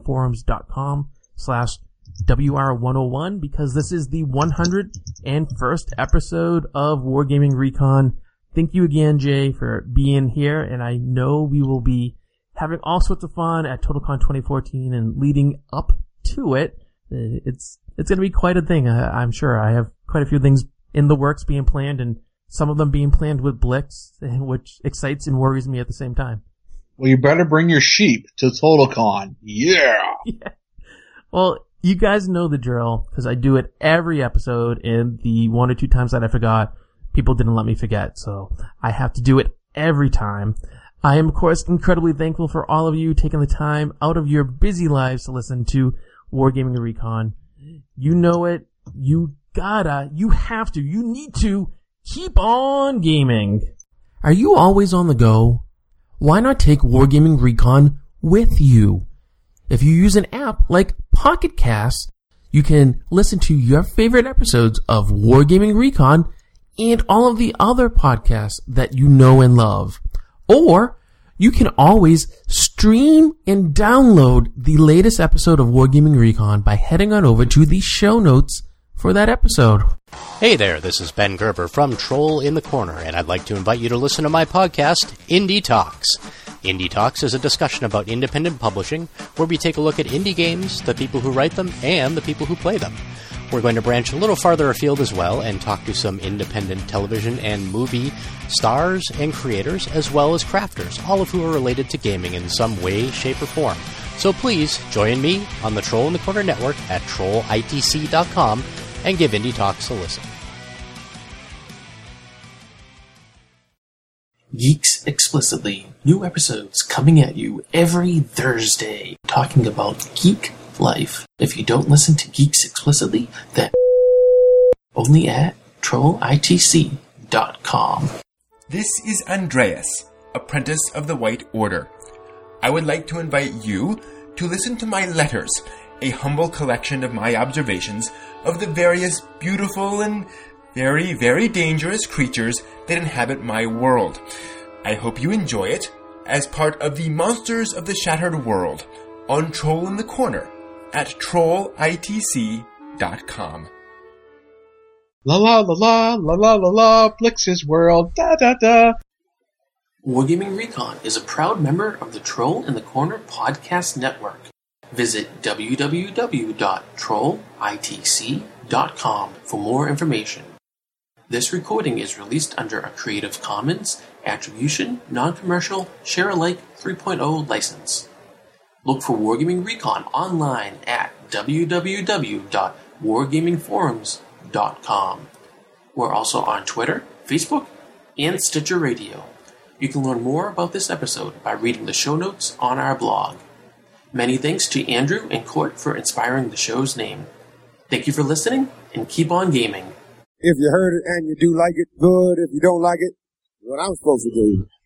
wargamingforums.com/WR101, because this is the 101st episode of Wargaming Recon. Thank you again, Jay, for being here, and I know we will be having all sorts of fun at TotalCon 2014 and leading up to it. It's going to be quite a thing, I'm sure. I have quite a few things in the works being planned, and some of them being planned with Blix, which excites and worries me at the same time. Well, you better bring your sheep to TotalCon. Yeah! Well, you guys know the drill, because I do it every episode, and the 1 or 2 times that I forgot, people didn't let me forget, so I have to do it every time. I am, of course, incredibly thankful for all of you taking the time out of your busy lives to listen to Wargaming Recon. You know it. You have to, you need to keep on gaming. Are you always on the go? Why not take Wargaming Recon with you? If you use an app like Pocket Cast, You can listen to your favorite episodes of Wargaming Recon and all of the other podcasts that you know and love. Or you can always stream and download the latest episode of Wargaming Recon by heading on over to the show notes for that episode. Hey there, this is Ben Gerber from Troll in the Corner, and I'd like to invite you to listen to my podcast, Indie Talks. Indie Talks is a discussion about independent publishing, where we take a look at indie games, the people who write them, and the people who play them. We're going to branch a little farther afield as well and talk to some independent television and movie stars and creators, as well as crafters, all of who are related to gaming in some way, shape, or form. So please join me on the Troll in the Corner network at trollitc.com and give Indie Talks a listen. Geeks Explicitly. New episodes coming at you every Thursday, talking about geek life. If you don't listen to Geeks Explicitly, then only at trollitc.com. This is Andreas, apprentice of the White Order. I would like to invite you to listen to my letters, a humble collection of my observations of the various beautiful and very, very dangerous creatures that inhabit my world. I hope you enjoy it as part of the Monsters of the Shattered World on Troll in the Corner at trollitc.com. La la la la la la la la, Blix's World, da da da. Wargaming Recon is a proud member of the Troll in the Corner podcast network. Visit www.trollitc.com for more information. This recording is released under a Creative Commons Attribution, Non-Commercial, Share-alike 3.0 license. Look for Wargaming Recon online at www.wargamingforums.com. We're also on Twitter, Facebook, and Stitcher Radio. You can learn more about this episode by reading the show notes on our blog. Many thanks to Andrew and Court for inspiring the show's name. Thank you for listening, and keep on gaming. If you heard it and you do like it, good. If you don't like it, what I'm supposed to do.